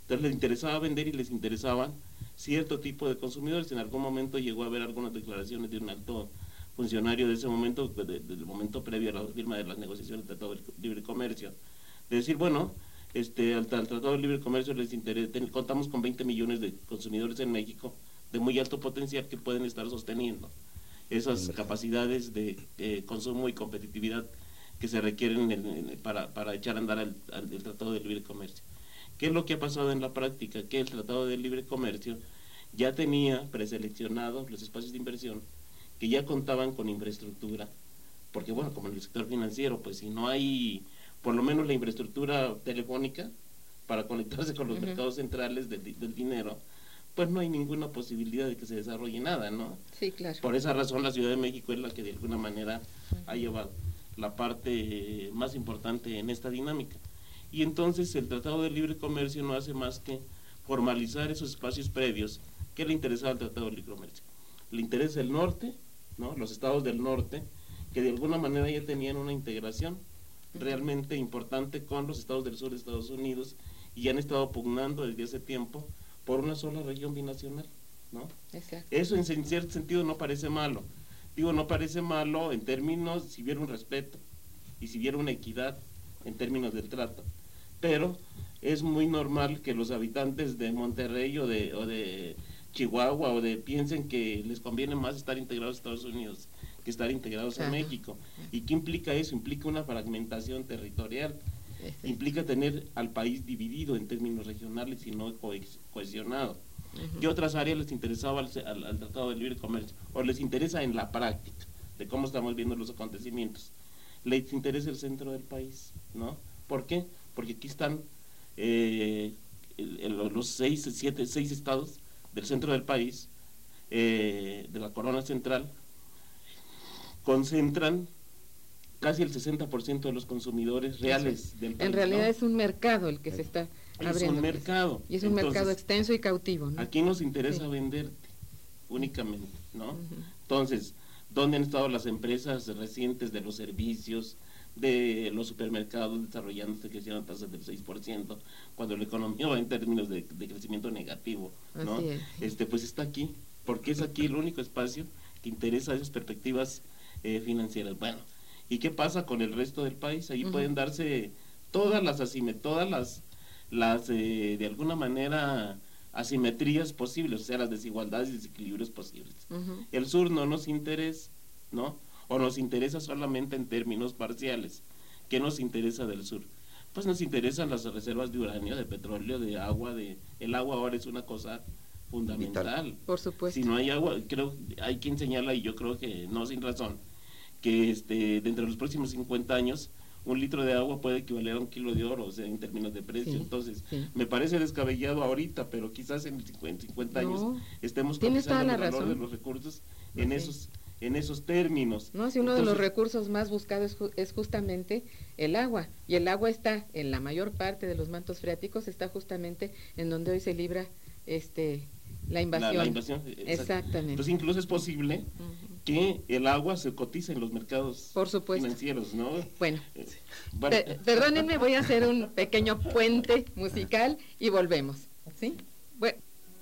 Entonces les interesaba vender y les interesaban cierto tipo de consumidores. En algún momento llegó a haber algunas declaraciones de un alto funcionario de ese momento, de, del momento previo a la firma de las negociaciones del Tratado de Libre Comercio, de decir, bueno, este, al, al Tratado de Libre Comercio les interesa, ten, contamos con veinte millones de consumidores en México de muy alto potencial que pueden estar sosteniendo esas capacidades de eh, consumo y competitividad que se requieren en, en, para, para echar a andar al, al, el Tratado de Libre Comercio. ¿Qué es lo que ha pasado en la práctica? Que el Tratado de Libre Comercio ya tenía preseleccionados los espacios de inversión que ya contaban con infraestructura, porque bueno, como en el sector financiero, pues si no hay por lo menos la infraestructura telefónica para conectarse con los uh-huh. mercados centrales del, del dinero, pues no hay ninguna posibilidad de que se desarrolle nada, ¿no? Sí, claro. Por esa razón la Ciudad de México es la que de alguna manera uh-huh. ha llevado la parte más importante en esta dinámica. Y entonces el Tratado de Libre Comercio no hace más que formalizar esos espacios previos que le interesaba al Tratado de Libre Comercio. Le interesa el norte, ¿no? Los estados del norte, que de alguna manera ya tenían una integración realmente importante con los estados del sur de Estados Unidos y han estado pugnando desde hace tiempo por una sola región binacional, ¿no? Exacto. Eso en, en cierto sentido no parece malo. Digo, no parece malo en términos, si hubiera un respeto y si hubiera una equidad en términos del trato, pero es muy normal que los habitantes de Monterrey o de, o de Chihuahua o de piensen que les conviene más estar integrados a Estados Unidos que estar integrados Ajá. a México. ¿Y qué implica eso? Implica una fragmentación territorial, sí. implica tener al país dividido en términos regionales y no co cohesionado. Uh-huh. ¿Qué otras áreas les interesaba al, al, al Tratado de Libre Comercio? ¿O les interesa en la práctica de cómo estamos viendo los acontecimientos? Les interesa el centro del país, ¿no? ¿Por qué? Porque aquí están eh, el, el, los seis, siete, seis estados del centro del país, eh, de la corona central, concentran casi el sesenta por ciento de los consumidores reales del país. En realidad ¿no? es un mercado el que se está abriendo. Es un mercado. Y es un Entonces, mercado extenso y cautivo, ¿no? Aquí nos interesa sí. venderte únicamente, ¿no? Uh-huh. Entonces, ¿dónde han estado las empresas recientes de los servicios, de los supermercados desarrollándose, que hicieron tasas del seis por ciento, cuando la economía va en términos de, de crecimiento negativo, ¿no? Así es. Este, pues está aquí, porque es aquí el único espacio que interesa esas perspectivas eh, financieras. Bueno, ¿y qué pasa con el resto del país? Ahí uh-huh. pueden darse todas las asimetrías, todas las, las eh, de alguna manera, asimetrías posibles, o sea, las desigualdades y desequilibrios posibles. Uh-huh. El sur no nos interesa, ¿no? O nos interesa solamente en términos parciales. ¿Qué nos interesa del sur? Pues nos interesan las reservas de uranio, de petróleo, de agua, de el agua ahora es una cosa fundamental. Vital. Por supuesto. Si no hay agua, creo hay quien señala, y yo creo que no sin razón, que este dentro de los próximos cincuenta años un litro de agua puede equivaler a un kilo de oro, o sea, en términos de precio. Sí, Entonces, sí. me parece descabellado ahorita, pero quizás en cincuenta años no, estemos cotizando el valor razón. de los recursos en sí. esos en esos términos. No, si uno Entonces, de los recursos más buscados es, ju es justamente el agua, y el agua está en la mayor parte de los mantos freáticos, está justamente en donde hoy se libra este la invasión. La, la invasión exactamente. Entonces incluso es posible uh-huh. que el agua se cotice en los mercados Por supuesto. financieros, ¿no? Bueno, eh, bueno. Per perdónenme, voy a hacer un pequeño puente musical y volvemos, ¿sí? Bueno.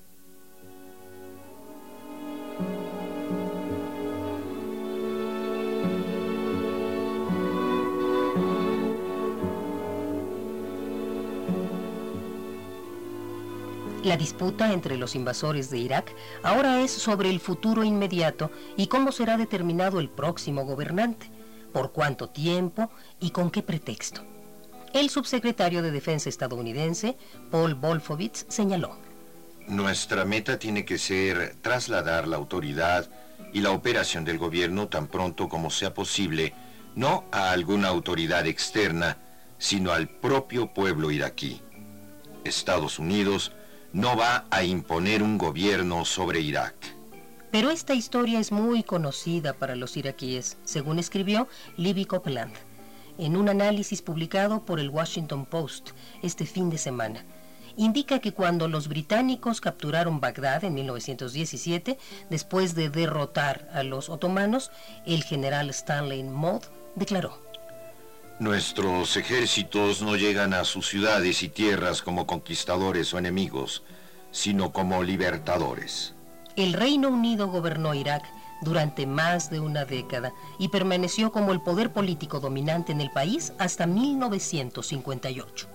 La disputa entre los invasores de Irak ahora es sobre el futuro inmediato y cómo será determinado el próximo gobernante, por cuánto tiempo y con qué pretexto. El subsecretario de Defensa estadounidense, Paul Wolfowitz, señaló: Nuestra meta tiene que ser trasladar la autoridad y la operación del gobierno tan pronto como sea posible, no a alguna autoridad externa, sino al propio pueblo iraquí. Estados Unidos no va a imponer un gobierno sobre Irak. Pero esta historia es muy conocida para los iraquíes, según escribió Libby Copeland, en un análisis publicado por el Washington Post este fin de semana. Indica que cuando los británicos capturaron Bagdad en mil novecientos diecisiete, después de derrotar a los otomanos, el general Stanley Modd declaró: Nuestros ejércitos no llegan a sus ciudades y tierras como conquistadores o enemigos, sino como libertadores. El Reino Unido gobernó Irak durante más de una década y permaneció como el poder político dominante en el país hasta mil novecientos cincuenta y ocho.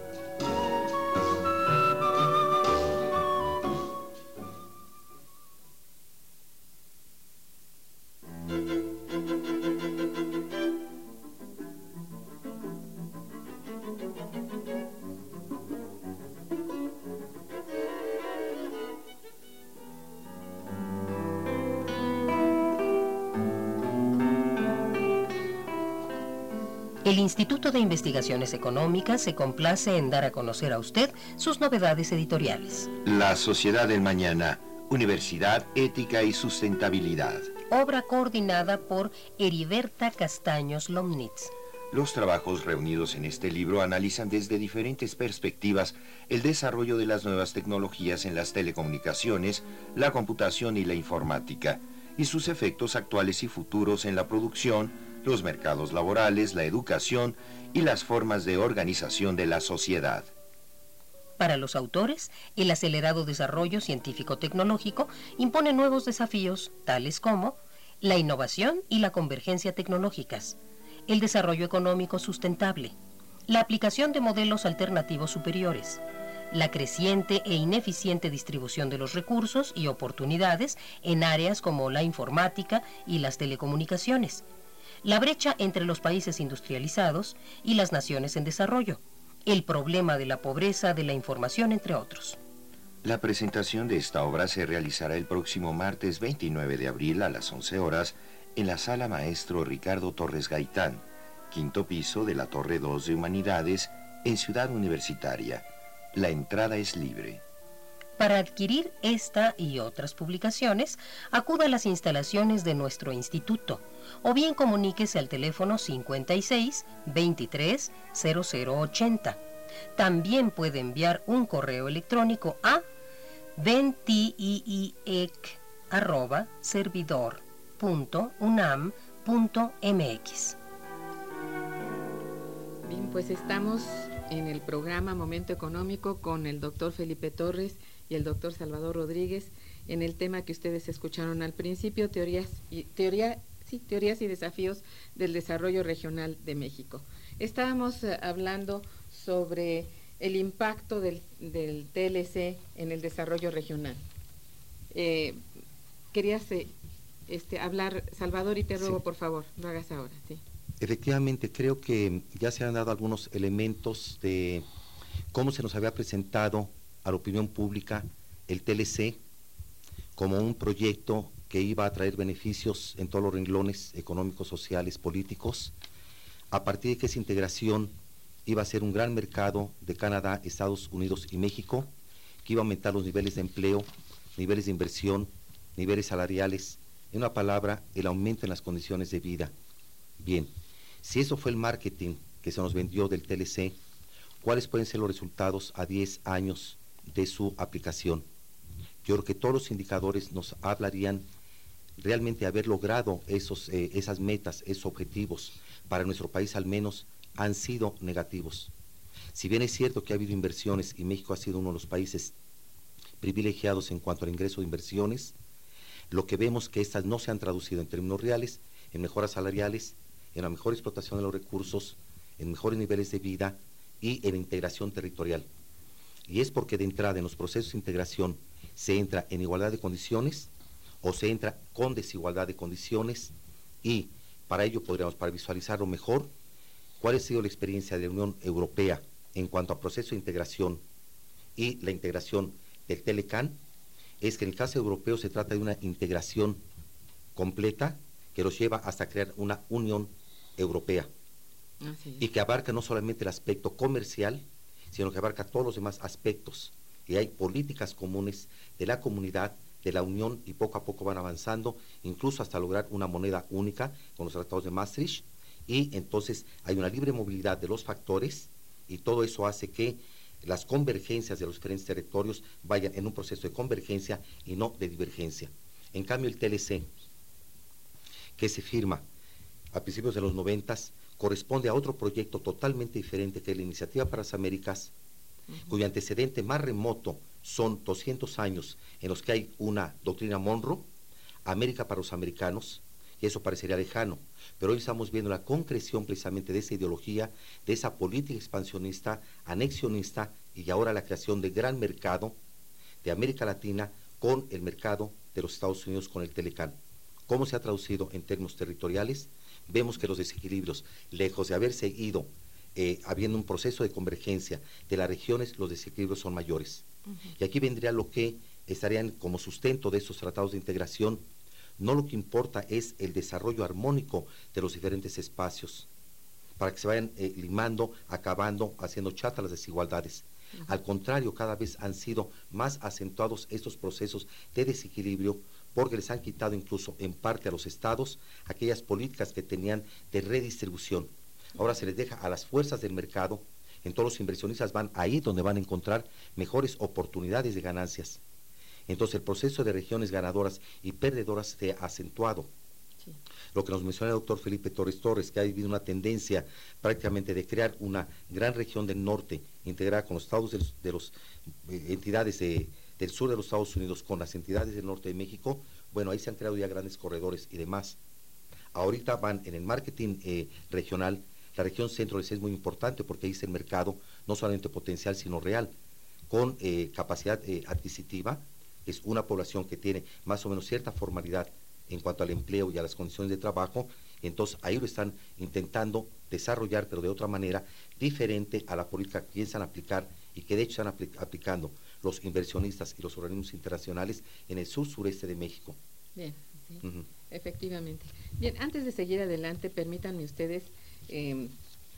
El Instituto de Investigaciones Económicas se complace en dar a conocer a usted sus novedades editoriales. La Sociedad del Mañana, Universidad, Ética y Sustentabilidad. Obra coordinada por Heriberta Castaños Lomnitz. Los trabajos reunidos en este libro analizan desde diferentes perspectivas el desarrollo de las nuevas tecnologías en las telecomunicaciones, la computación y la informática, y sus efectos actuales y futuros en la producción, los mercados laborales, la educación y las formas de organización de la sociedad. Para los autores, el acelerado desarrollo científico-tecnológico impone nuevos desafíos, tales como la innovación y la convergencia tecnológicas, el desarrollo económico sustentable, la aplicación de modelos alternativos superiores, la creciente e ineficiente distribución de los recursos y oportunidades en áreas como la informática y las telecomunicaciones, la brecha entre los países industrializados y las naciones en desarrollo, el problema de la pobreza de la información, entre otros. La presentación de esta obra se realizará el próximo martes veintinueve de abril a las once horas en la Sala Maestro Ricardo Torres Gaitán, quinto piso de la Torre dos de Humanidades, en Ciudad Universitaria. La entrada es libre. Para adquirir esta y otras publicaciones, acuda a las instalaciones de nuestro instituto o bien comuníquese al teléfono cincuenta y seis, veintitrés, cero cero ochenta. También puede enviar un correo electrónico a ventiiec arroba servidor punto unam punto mx. Bien, pues estamos en el programa Momento Económico con el doctor Felipe Torres y el doctor Salvador Rodríguez en el tema que ustedes escucharon al principio, teorías y, teoría, sí, teorías y desafíos del desarrollo regional de México. Estábamos eh, hablando sobre el impacto del, del T L C en el desarrollo regional. Eh, querías eh, este, hablar, Salvador, y te ruego, sí, por favor, lo hagas ahora. Sí. Efectivamente, creo que ya se han dado algunos elementos de cómo se nos había presentado a la opinión pública el T L C como un proyecto que iba a traer beneficios en todos los renglones económicos, sociales, políticos, a partir de que esa integración iba a ser un gran mercado de Canadá, Estados Unidos y México, que iba a aumentar los niveles de empleo, niveles de inversión, niveles salariales, en una palabra, el aumento en las condiciones de vida. Bien, si eso fue el marketing que se nos vendió del T L C, ¿cuáles pueden ser los resultados a diez años de su aplicación? Yo creo que todos los indicadores nos hablarían realmente de haber logrado esos, eh, esas metas, esos objetivos. Para nuestro país al menos han sido negativos. Si bien es cierto que ha habido inversiones y México ha sido uno de los países privilegiados en cuanto al ingreso de inversiones, lo que vemos que estas no se han traducido en términos reales, en mejoras salariales, en la mejor explotación de los recursos, en mejores niveles de vida y en integración territorial. Y es porque de entrada en los procesos de integración se entra en igualdad de condiciones o se entra con desigualdad de condiciones, y para ello podríamos, para visualizarlo mejor, cuál ha sido la experiencia de la Unión Europea en cuanto a proceso de integración y la integración del Telecan. Es que en el caso europeo se trata de una integración completa que los lleva hasta crear una Unión Europea, y que abarca no solamente el aspecto comercial, sino que abarca todos los demás aspectos, y hay políticas comunes de la comunidad, de la Unión, y poco a poco van avanzando, incluso hasta lograr una moneda única con los tratados de Maastricht, y entonces hay una libre movilidad de los factores, y todo eso hace que las convergencias de los diferentes territorios vayan en un proceso de convergencia y no de divergencia. En cambio, el T L C, que se firma a principios de los noventas, corresponde a otro proyecto totalmente diferente, que es la Iniciativa para las Américas, uh-huh. cuyo antecedente más remoto son doscientos años en los que hay una doctrina Monroe, América para los americanos, y eso parecería lejano, pero hoy estamos viendo la concreción precisamente de esa ideología, de esa política expansionista, anexionista, y ahora la creación de gran mercado de América Latina con el mercado de los Estados Unidos, con el Telecán. ¿Cómo se ha traducido en términos territoriales? Vemos que los desequilibrios, lejos de haberse ido, eh, habiendo un proceso de convergencia de las regiones, los desequilibrios son mayores. Uh-huh. Y aquí vendría lo que estarían como sustento de estos tratados de integración. No, lo que importa es el desarrollo armónico de los diferentes espacios, para que se vayan eh, limando, acabando, haciendo chata las desigualdades. Uh-huh. Al contrario, cada vez han sido más acentuados estos procesos de desequilibrio, porque les han quitado incluso en parte a los estados aquellas políticas que tenían de redistribución. Ahora se les deja a las fuerzas del mercado, entonces los inversionistas van ahí donde van a encontrar mejores oportunidades de ganancias. Entonces el proceso de regiones ganadoras y perdedoras se ha acentuado. Sí. Lo que nos menciona el doctor Felipe Torres Torres, que ha habido una tendencia prácticamente de crear una gran región del norte, integrada con los estados de las de los, eh, entidades de, del sur de los Estados Unidos, con las entidades del norte de México. Bueno, ahí se han creado ya grandes corredores y demás. Ahorita van en el marketing eh, regional. La región centro es muy importante porque ahí está el mercado, no solamente potencial, sino real, con eh, capacidad eh, adquisitiva. Es una población que tiene más o menos cierta formalidad en cuanto al empleo y a las condiciones de trabajo. Entonces ahí lo están intentando desarrollar, pero de otra manera diferente a la política que piensan aplicar y que de hecho están apl- aplicando los inversionistas y los organismos internacionales en el sur-sureste de México. Bien, sí, uh-huh. Efectivamente. Bien, antes de seguir adelante, permítanme ustedes eh,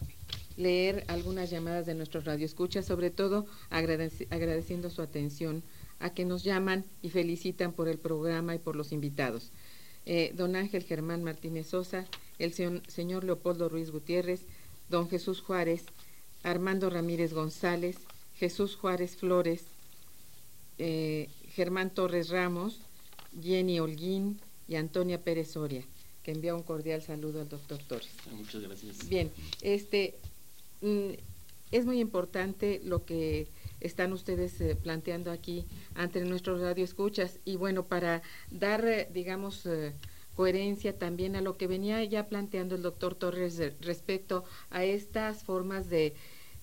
leer algunas llamadas de nuestros radioescuchas, sobre todo agradeci- agradeciendo su atención a que nos llaman y felicitan por el programa y por los invitados. Eh, don Ángel Germán Martínez Sosa, el señor, señor Leopoldo Ruiz Gutiérrez, don Jesús Juárez, Armando Ramírez González, Jesús Juárez Flores, eh, Germán Torres Ramos, Jenny Holguín y Antonia Pérez Soria, que envía un cordial saludo al doctor Torres. Muchas gracias. Bien, este mm, es muy importante lo que están ustedes eh, planteando aquí ante nuestros radioescuchas, y bueno, para dar, eh, digamos, eh, coherencia también a lo que venía ya planteando el doctor Torres eh, respecto a estas formas de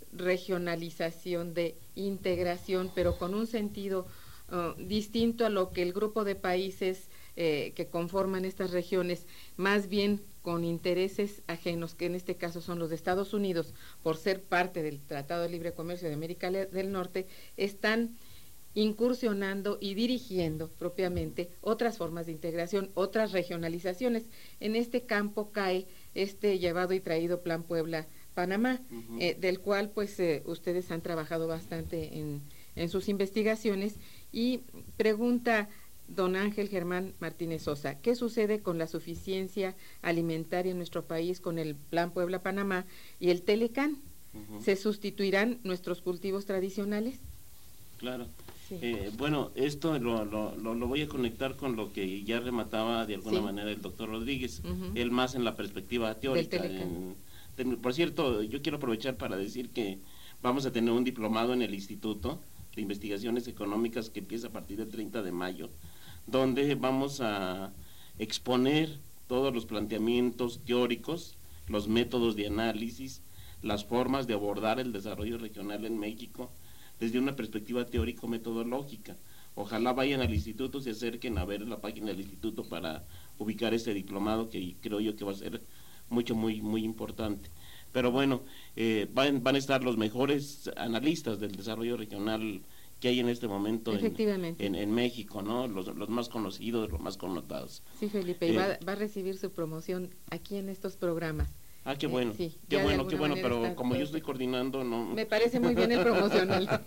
regionalización, de integración, pero con un sentido uh, distinto a lo que el grupo de países eh, que conforman estas regiones, más bien con intereses ajenos, que en este caso son los de Estados Unidos, por ser parte del Tratado de Libre Comercio de América del Norte, están incursionando y dirigiendo propiamente otras formas de integración, otras regionalizaciones. En este campo cae este llevado y traído Plan Puebla-Panamá, uh-huh. eh, del cual pues eh, ustedes han trabajado bastante en, en sus investigaciones, y pregunta don Ángel Germán Martínez Sosa, ¿qué sucede con la suficiencia alimentaria en nuestro país con el Plan Puebla-Panamá y el Telecán? Uh-huh. ¿Se sustituirán nuestros cultivos tradicionales? Claro. Sí. Eh, bueno, esto lo, lo, lo, lo voy a conectar con lo que ya remataba de alguna sí. manera el doctor Rodríguez, uh-huh. él más en la perspectiva teórica. En, en, por cierto, yo quiero aprovechar para decir que vamos a tener un diplomado en el Instituto de Investigaciones Económicas que empieza a partir del treinta de mayo, donde vamos a exponer todos los planteamientos teóricos, los métodos de análisis, las formas de abordar el desarrollo regional en México desde una perspectiva teórico-metodológica. Ojalá vayan al instituto, se acerquen a ver la página del instituto para ubicar este diplomado, que creo yo que va a ser mucho, muy, muy importante. Pero bueno, eh, van, van a estar los mejores analistas del desarrollo regional que hay en este momento en, en, en México, ¿no? Los, los más conocidos, los más connotados. Sí, Felipe, eh, y va, va a recibir su promoción aquí en estos programas. Ah, qué bueno, eh, sí, qué bueno, qué bueno, pero como yo estoy coordinando, no... Me parece muy bien el promocional.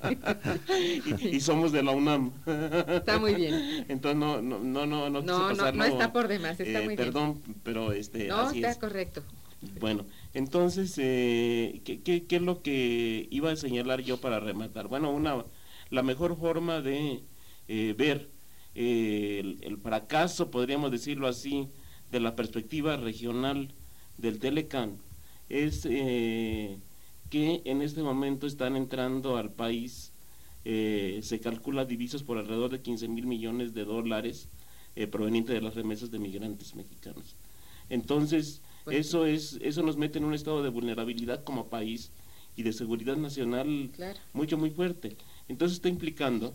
y, sí. y somos de la UNAM. Está muy bien. Entonces no, no, no, no, no, no, no, no está por demás, está eh, muy perdón, bien. Perdón, pero este, no, así está es. correcto. Bueno, entonces, eh, ¿qué, qué, ¿qué es lo que iba a señalar yo para rematar? Bueno, una... la mejor forma de eh, ver eh, el, el fracaso, podríamos decirlo así, de la perspectiva regional del Telecán, es eh, que en este momento están entrando al país, eh, se calcula divisas por alrededor de quince mil millones de dólares eh, provenientes de las remesas de migrantes mexicanos. Entonces, pues, eso es eso nos mete en un estado de vulnerabilidad como país y de seguridad nacional, claro, mucho, muy fuerte. Entonces está implicando,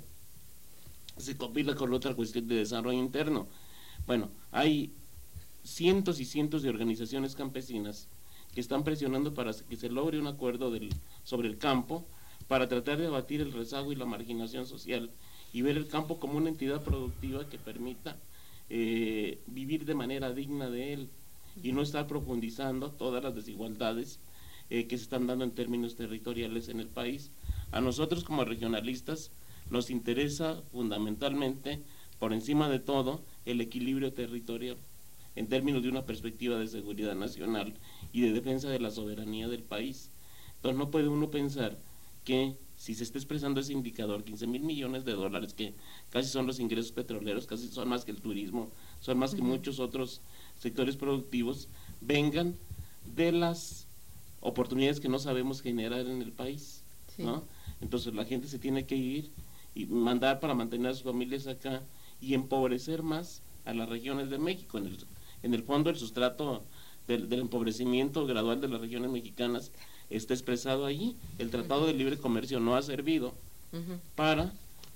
se compila con otra cuestión de desarrollo interno. Bueno, hay cientos y cientos de organizaciones campesinas que están presionando para que se logre un acuerdo del, sobre el campo, para tratar de abatir el rezago y la marginación social y ver el campo como una entidad productiva que permita eh, vivir de manera digna de él y no estar profundizando todas las desigualdades eh, que se están dando en términos territoriales en el país. A nosotros como regionalistas nos interesa fundamentalmente, por encima de todo, el equilibrio territorial en términos de una perspectiva de seguridad nacional y de defensa de la soberanía del país. Entonces no puede uno pensar que si se está expresando ese indicador, quince mil millones de dólares, que casi son los ingresos petroleros, casi son más que el turismo, son más que uh-huh. muchos otros sectores productivos, vengan de las oportunidades que no sabemos generar en el país, sí. ¿no? Entonces la gente se tiene que ir y mandar para mantener a sus familias acá y empobrecer más a las regiones de México. En el, en el fondo el sustrato del, del empobrecimiento gradual de las regiones mexicanas está expresado allí. El Tratado de Libre Comercio no ha servido uh-huh. para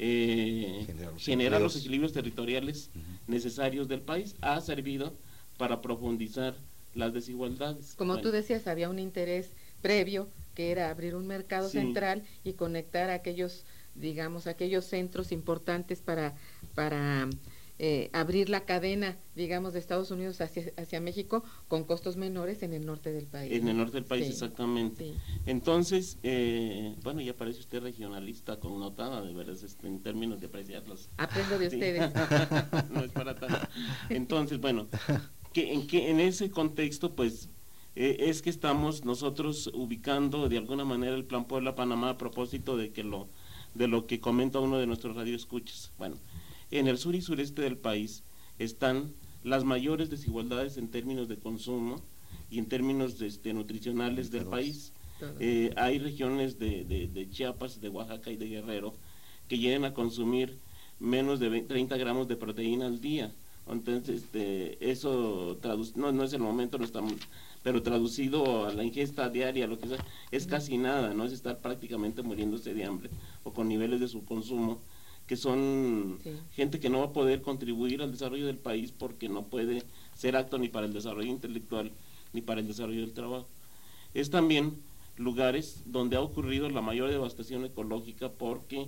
eh, generar, los, generar los equilibrios territoriales uh-huh. necesarios del país, ha servido para profundizar las desigualdades. Como bueno. tú decías, había un interés previo que era abrir un mercado sí. central y conectar a aquellos, digamos, aquellos centros importantes para, para eh, abrir la cadena, digamos, de Estados Unidos hacia, hacia México con costos menores en el norte del país. En el norte del país, sí. exactamente. Sí. Entonces, eh, bueno, ya parece usted regionalista connotada, de veras, este, en términos de apreciarlos. Aprendo de sí. ustedes. No es para tanto. Entonces, bueno, que en, que en ese contexto, pues, eh, es que estamos nosotros ubicando de alguna manera el Plan Puebla-Panamá a propósito de que lo de lo que comenta uno de nuestros radioescuchas. Bueno, en el sur y sureste del país están las mayores desigualdades en términos de consumo y en términos de, este, nutricionales del país. Eh, hay regiones de, de, de Chiapas, de Oaxaca y de Guerrero que llegan a consumir menos de veinte, treinta gramos de proteína al día. Entonces, este, eso traduc- no, no es el momento, no estamos, pero traducido a la ingesta diaria, lo que sea, es casi nada, no es estar prácticamente muriéndose de hambre o con niveles de subconsumo que son sí. gente que no va a poder contribuir al desarrollo del país porque no puede ser apto ni para el desarrollo intelectual ni para el desarrollo del trabajo. Es también lugares donde ha ocurrido la mayor devastación ecológica porque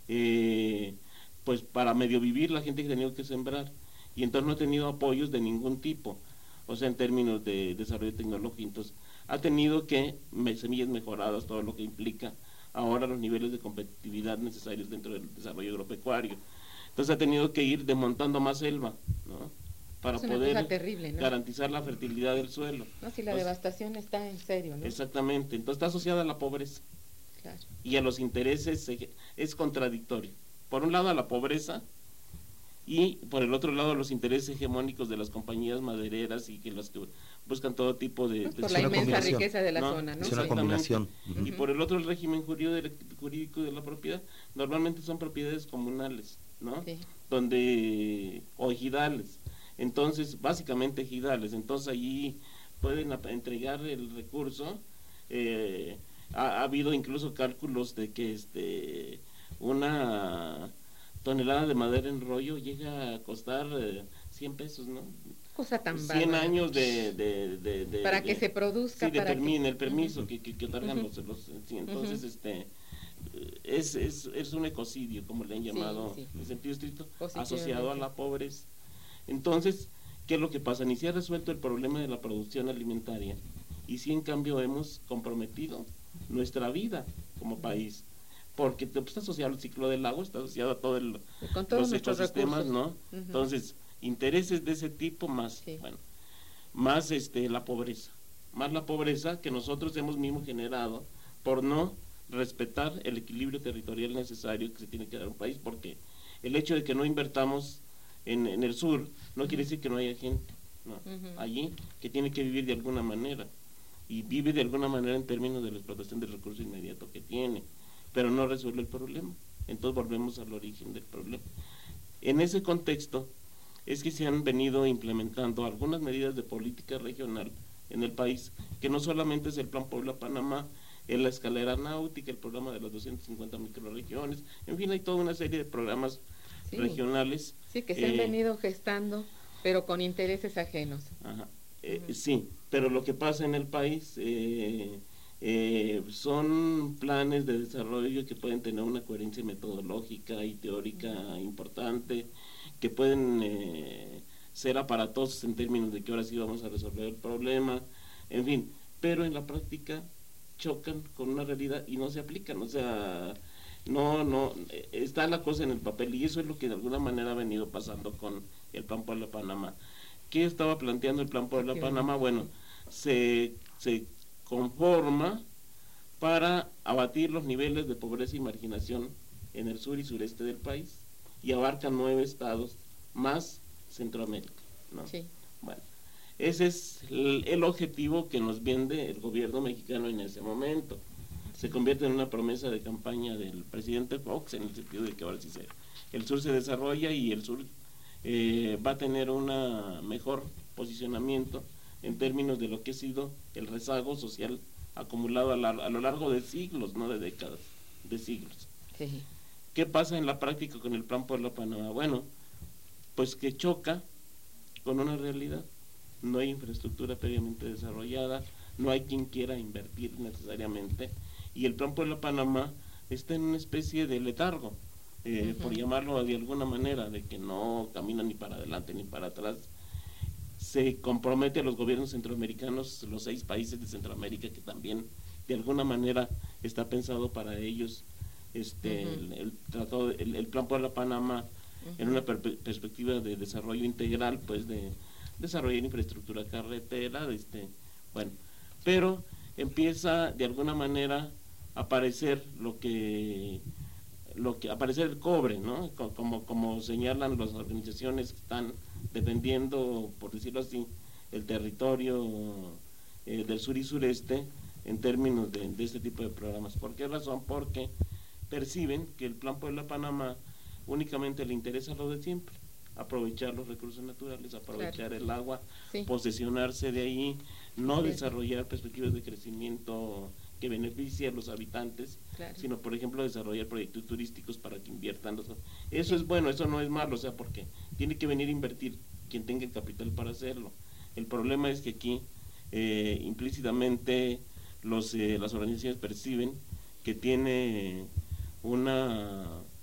eh, pues para medio vivir la gente ha tenido que sembrar y entonces no ha tenido apoyos de ningún tipo, o sea, en términos de desarrollo tecnológico. Entonces ha tenido que me, semillas mejoradas, todo lo que implica ahora los niveles de competitividad necesarios dentro del desarrollo agropecuario. Entonces ha tenido que ir desmontando más selva, ¿no? Para poder terrible, ¿no? garantizar la fertilidad del suelo. No, si la entonces, devastación está en serio, ¿no? Exactamente, entonces está asociada a la pobreza. Claro. Y a los intereses, es contradictorio. Por un lado a la pobreza, y por el otro lado los intereses hegemónicos de las compañías madereras y que los que buscan todo tipo de... Pues de por la inmensa riqueza de la ¿no? zona, ¿no? Es una combinación. Uh-huh. Y por el otro el régimen jurídico de la propiedad, normalmente son propiedades comunales, ¿no? Sí. Donde, o ejidales, entonces, básicamente ejidales, entonces allí pueden entregar el recurso, eh, ha, ha habido incluso cálculos de que este una tonelada de madera en rollo llega a costar eh, cien pesos, ¿no? Cosa tan cien bárbara. Años de, de, de, de para de, que se produzca, sí, de para termine, que... el permiso uh-huh. que, que, que otorgan uh-huh. los, los sí, entonces uh-huh. este es, es, es un ecocidio, como le han llamado sí, sí. en sentido estricto, asociado a la pobreza. Entonces, ¿qué es lo que pasa? Ni se ha resuelto el problema de la producción alimentaria y sí en cambio hemos comprometido nuestra vida como país, porque está asociado al ciclo del agua, está asociado a todos los ecosistemas, ¿no? Uh-huh. Entonces, intereses de ese tipo más, sí. bueno, más este la pobreza, más la pobreza que nosotros hemos mismo generado por no respetar el equilibrio territorial necesario que se tiene que dar a un país, porque el hecho de que no invertamos en, en el sur no uh-huh. quiere decir que no haya gente, ¿no? Uh-huh. allí que tiene que vivir de alguna manera. y vive de alguna manera en términos de la explotación del recurso inmediato que tiene, pero no resuelve el problema. Entonces volvemos al origen del problema. En ese contexto es que se han venido implementando algunas medidas de política regional en el país, que no solamente es el Plan Puebla-Panamá, es la escalera náutica, el programa de las doscientas cincuenta microrregiones, en fin, hay toda una serie de programas sí, regionales. Sí, que se eh, han venido gestando, pero con intereses ajenos. Ajá, eh, uh-huh. Sí, pero lo que pasa en el país eh, eh, son planes de desarrollo que pueden tener una coherencia metodológica y teórica uh-huh. importante, que pueden eh, ser aparatosos en términos de que ahora sí vamos a resolver el problema, en fin, pero en la práctica chocan con una realidad y no se aplican, o sea, no, no, está la cosa en el papel, y eso es lo que de alguna manera ha venido pasando con el Plan Puebla-Panamá. ¿Qué estaba planteando el Plan Puebla-Panamá? Bueno, se, se conforma para abatir los niveles de pobreza y marginación en el sur y sureste del país, y abarca nueve estados más Centroamérica, ¿no? Sí. Bueno, ese es el, el objetivo que nos vende el gobierno mexicano en ese momento. Se convierte en una promesa de campaña del presidente Fox, en el sentido de que ahora sí se, el sur se desarrolla y el sur eh, va a tener un mejor posicionamiento en términos de lo que ha sido el rezago social acumulado a, la, a lo largo de siglos, no de décadas, de siglos. Sí. ¿Qué pasa en la práctica con el Plan Puebla-Panamá? Bueno, pues que choca con una realidad. No hay infraestructura previamente desarrollada, no hay quien quiera invertir necesariamente, y el Plan Puebla-Panamá está en una especie de letargo, eh, uh-huh. por llamarlo de alguna manera, de que no camina ni para adelante ni para atrás. Se compromete a los gobiernos centroamericanos, los seis países de Centroamérica, que también de alguna manera está pensado para ellos este uh-huh. el, el tratado, el, el Plan Puebla-Panamá uh-huh. en una per perspectiva de desarrollo integral, pues de desarrollar infraestructura carretera, este, bueno, pero empieza de alguna manera a aparecer lo que lo que aparecer el cobre, ¿no? Como como señalan las organizaciones que están defendiendo, por decirlo así, el territorio eh, del sur y sureste en términos de, de este tipo de programas. ¿Por qué razón? Porque perciben que el Plan Puebla-Panamá únicamente le interesa lo de siempre: aprovechar los recursos naturales, aprovechar claro. el agua, sí. posesionarse de ahí, no sí. desarrollar perspectivas de crecimiento que beneficie a los habitantes, claro. sino por ejemplo desarrollar proyectos turísticos para que inviertan los... Eso sí. es bueno, eso no es malo, o sea, porque tiene que venir a invertir quien tenga el capital para hacerlo. El problema es que aquí eh, implícitamente los, eh, las organizaciones perciben que tiene una...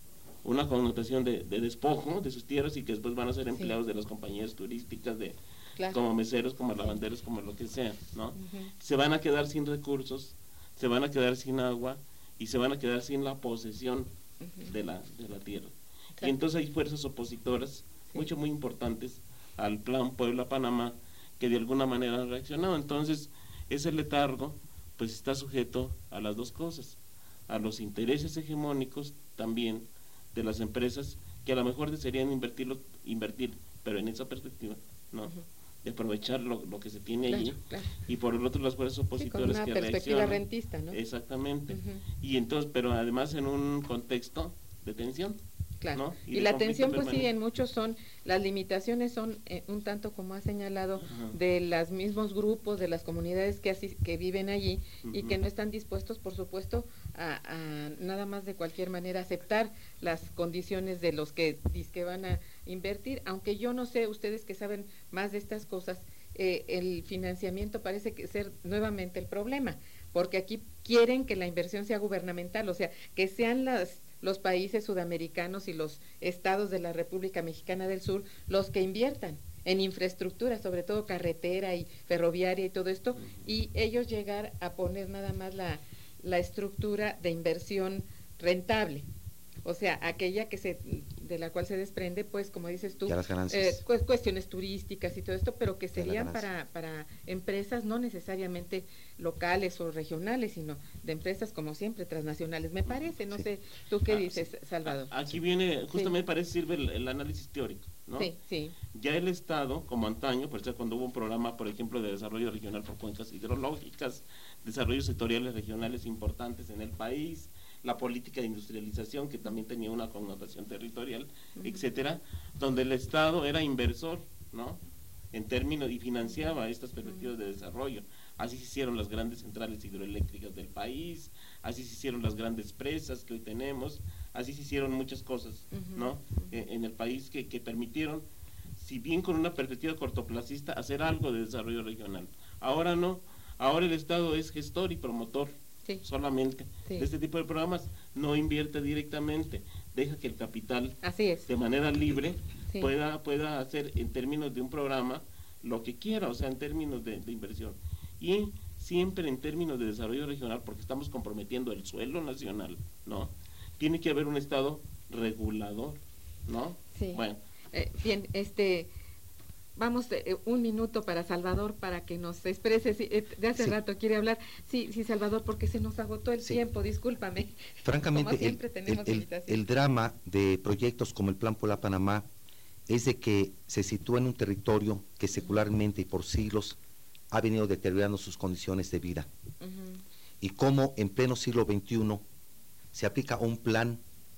una connotación de, de despojo de sus tierras, y que después van a ser empleados sí. de las compañías turísticas, de claro. como meseros, como lavanderos, como lo que sea, ¿no? Uh-huh. Se van a quedar sin recursos, se van a quedar sin agua y se van a quedar sin la posesión uh-huh. de la de la tierra. Claro. Y entonces hay fuerzas opositoras sí. mucho muy importantes al Plan Puebla-Panamá que de alguna manera han reaccionado. Entonces ese letargo pues está sujeto a las dos cosas, a los intereses hegemónicos también de las empresas, que a lo mejor desearían invertirlo, invertir, pero en esa perspectiva, ¿no? Uh-huh. De aprovechar lo, lo que se tiene claro, allí, claro. y por el otro las fuerzas opositoras sí, con una que perspectiva rentista, ¿no? Exactamente. Uh-huh. Y entonces, pero además en un contexto de tensión. Claro. ¿No? Y, y la tensión, pues sí, en muchos son, las limitaciones son eh, un tanto, como ha señalado, uh-huh. de los mismos grupos, de las comunidades que así, que viven allí uh-huh. y que no están dispuestos, por supuesto, a, a nada más de cualquier manera aceptar las condiciones de los que dizque van a invertir, aunque yo no sé, ustedes que saben más de estas cosas, eh, el financiamiento parece que ser nuevamente el problema, porque aquí quieren que la inversión sea gubernamental, o sea, que sean las los países sudamericanos y los estados de la República Mexicana del Sur los que inviertan en infraestructura, sobre todo carretera y ferroviaria y todo esto, y ellos llegar a poner nada más la, la estructura de inversión rentable, o sea, aquella que se de la cual se desprende, pues, como dices tú, eh, cu cuestiones turísticas y todo esto, pero que serían para, para empresas no necesariamente locales o regionales, sino de empresas, como siempre, transnacionales, me parece, no sí. sé, ¿tú qué ah, dices, sí. Salvador? Aquí viene, justamente sí. parece sirve el, el análisis teórico. ¿no? Sí, sí. Ya el Estado, como antaño, por eso cuando hubo un programa, por ejemplo, de desarrollo regional por cuencas hidrológicas, desarrollos sectoriales regionales importantes en el país, la política de industrialización, que también tenía una connotación territorial, uh-huh. etcétera, donde el Estado era inversor, ¿no? En términos, y financiaba estas perspectivas uh-huh. de desarrollo. Así se hicieron las grandes centrales hidroeléctricas del país, así se hicieron las grandes presas que hoy tenemos, así se hicieron muchas cosas, uh-huh. ¿no? En, en el país que, que permitieron, si bien con una perspectiva cortoplacista, hacer algo de desarrollo regional. Ahora no, ahora el Estado es gestor y promotor. Sí. Solamente sí. de este tipo de programas, no invierte directamente, deja que el capital Así es. de manera libre sí. pueda, pueda hacer en términos de un programa lo que quiera, o sea, en términos de, de inversión, y siempre en términos de desarrollo regional, porque estamos comprometiendo el suelo nacional, ¿no? Tiene que haber un Estado regulador, ¿no? Sí. Bueno. Eh, bien, este... Vamos, eh, un minuto para Salvador para que nos exprese, si, eh, de hace sí. rato quiere hablar. Sí, sí, Salvador, porque se nos agotó el sí. tiempo, discúlpame. Francamente, como siempre, el, tenemos el, el, el drama de proyectos como el Plan Puebla-Panamá es de que se sitúa en un territorio que secularmente y por siglos ha venido deteriorando sus condiciones de vida. Uh-huh. Y cómo en pleno siglo veintiuno se aplica un plan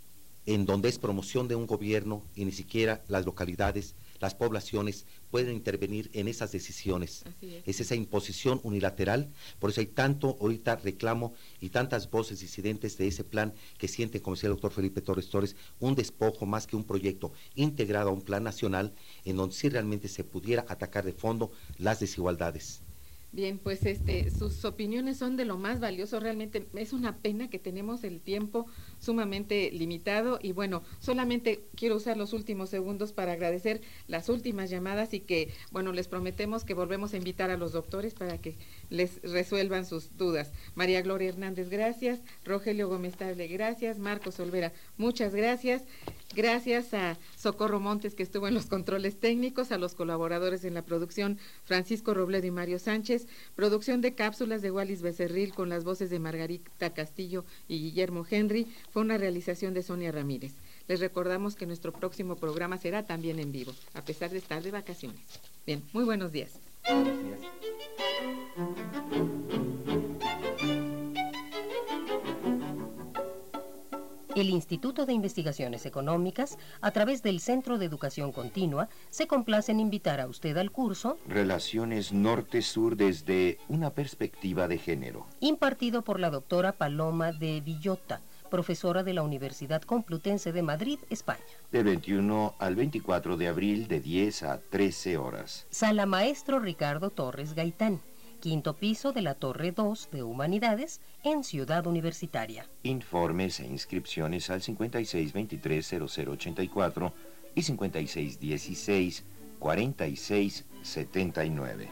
en donde es promoción de un gobierno y ni siquiera las localidades, las poblaciones pueden intervenir en esas decisiones. Es. es esa imposición unilateral, por eso hay tanto ahorita reclamo y tantas voces disidentes de ese plan que sienten, como decía el doctor Felipe Torres Torres, un despojo más que un proyecto integrado a un plan nacional en donde sí realmente se pudiera atacar de fondo las desigualdades. Bien, pues este, sus opiniones son de lo más valioso, realmente es una pena que tenemos el tiempo sumamente limitado y bueno, solamente quiero usar los últimos segundos para agradecer las últimas llamadas y que, bueno, les prometemos que volvemos a invitar a los doctores para que les resuelvan sus dudas. María Gloria Hernández, gracias. Rogelio Gómez Table, gracias. Marcos Olvera, muchas gracias. Gracias a Socorro Montes, que estuvo en los controles técnicos, a los colaboradores en la producción, Francisco Robledo y Mario Sánchez, producción de cápsulas de Wallis Becerril con las voces de Margarita Castillo y Guillermo Henry, fue una realización de Sonia Ramírez. Les recordamos que nuestro próximo programa será también en vivo, a pesar de estar de vacaciones. Bien, muy buenos días. Buenos días. El Instituto de Investigaciones Económicas, a través del Centro de Educación Continua, se complace en invitar a usted al curso Relaciones Norte-Sur desde una perspectiva de género, impartido por la doctora Paloma de Villota, profesora de la Universidad Complutense de Madrid, España. De veintiuno al veinticuatro de abril, de diez a trece horas. Sala Maestro Ricardo Torres Gaitán, quinto piso de la Torre dos de Humanidades, en Ciudad Universitaria. Informes e inscripciones al cincuenta y seis veintitrés cero cero ochenta y cuatro y cincuenta y seis dieciséis cuarenta y seis setenta y nueve.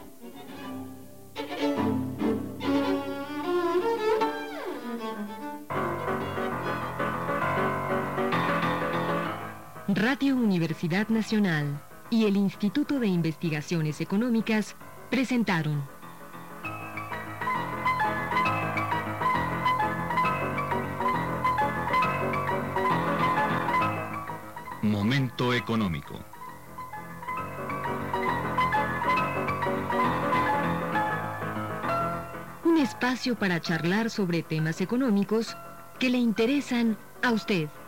Radio Universidad Nacional y el Instituto de Investigaciones Económicas presentaron Momento Económico. Un espacio para charlar sobre temas económicos que le interesan a usted.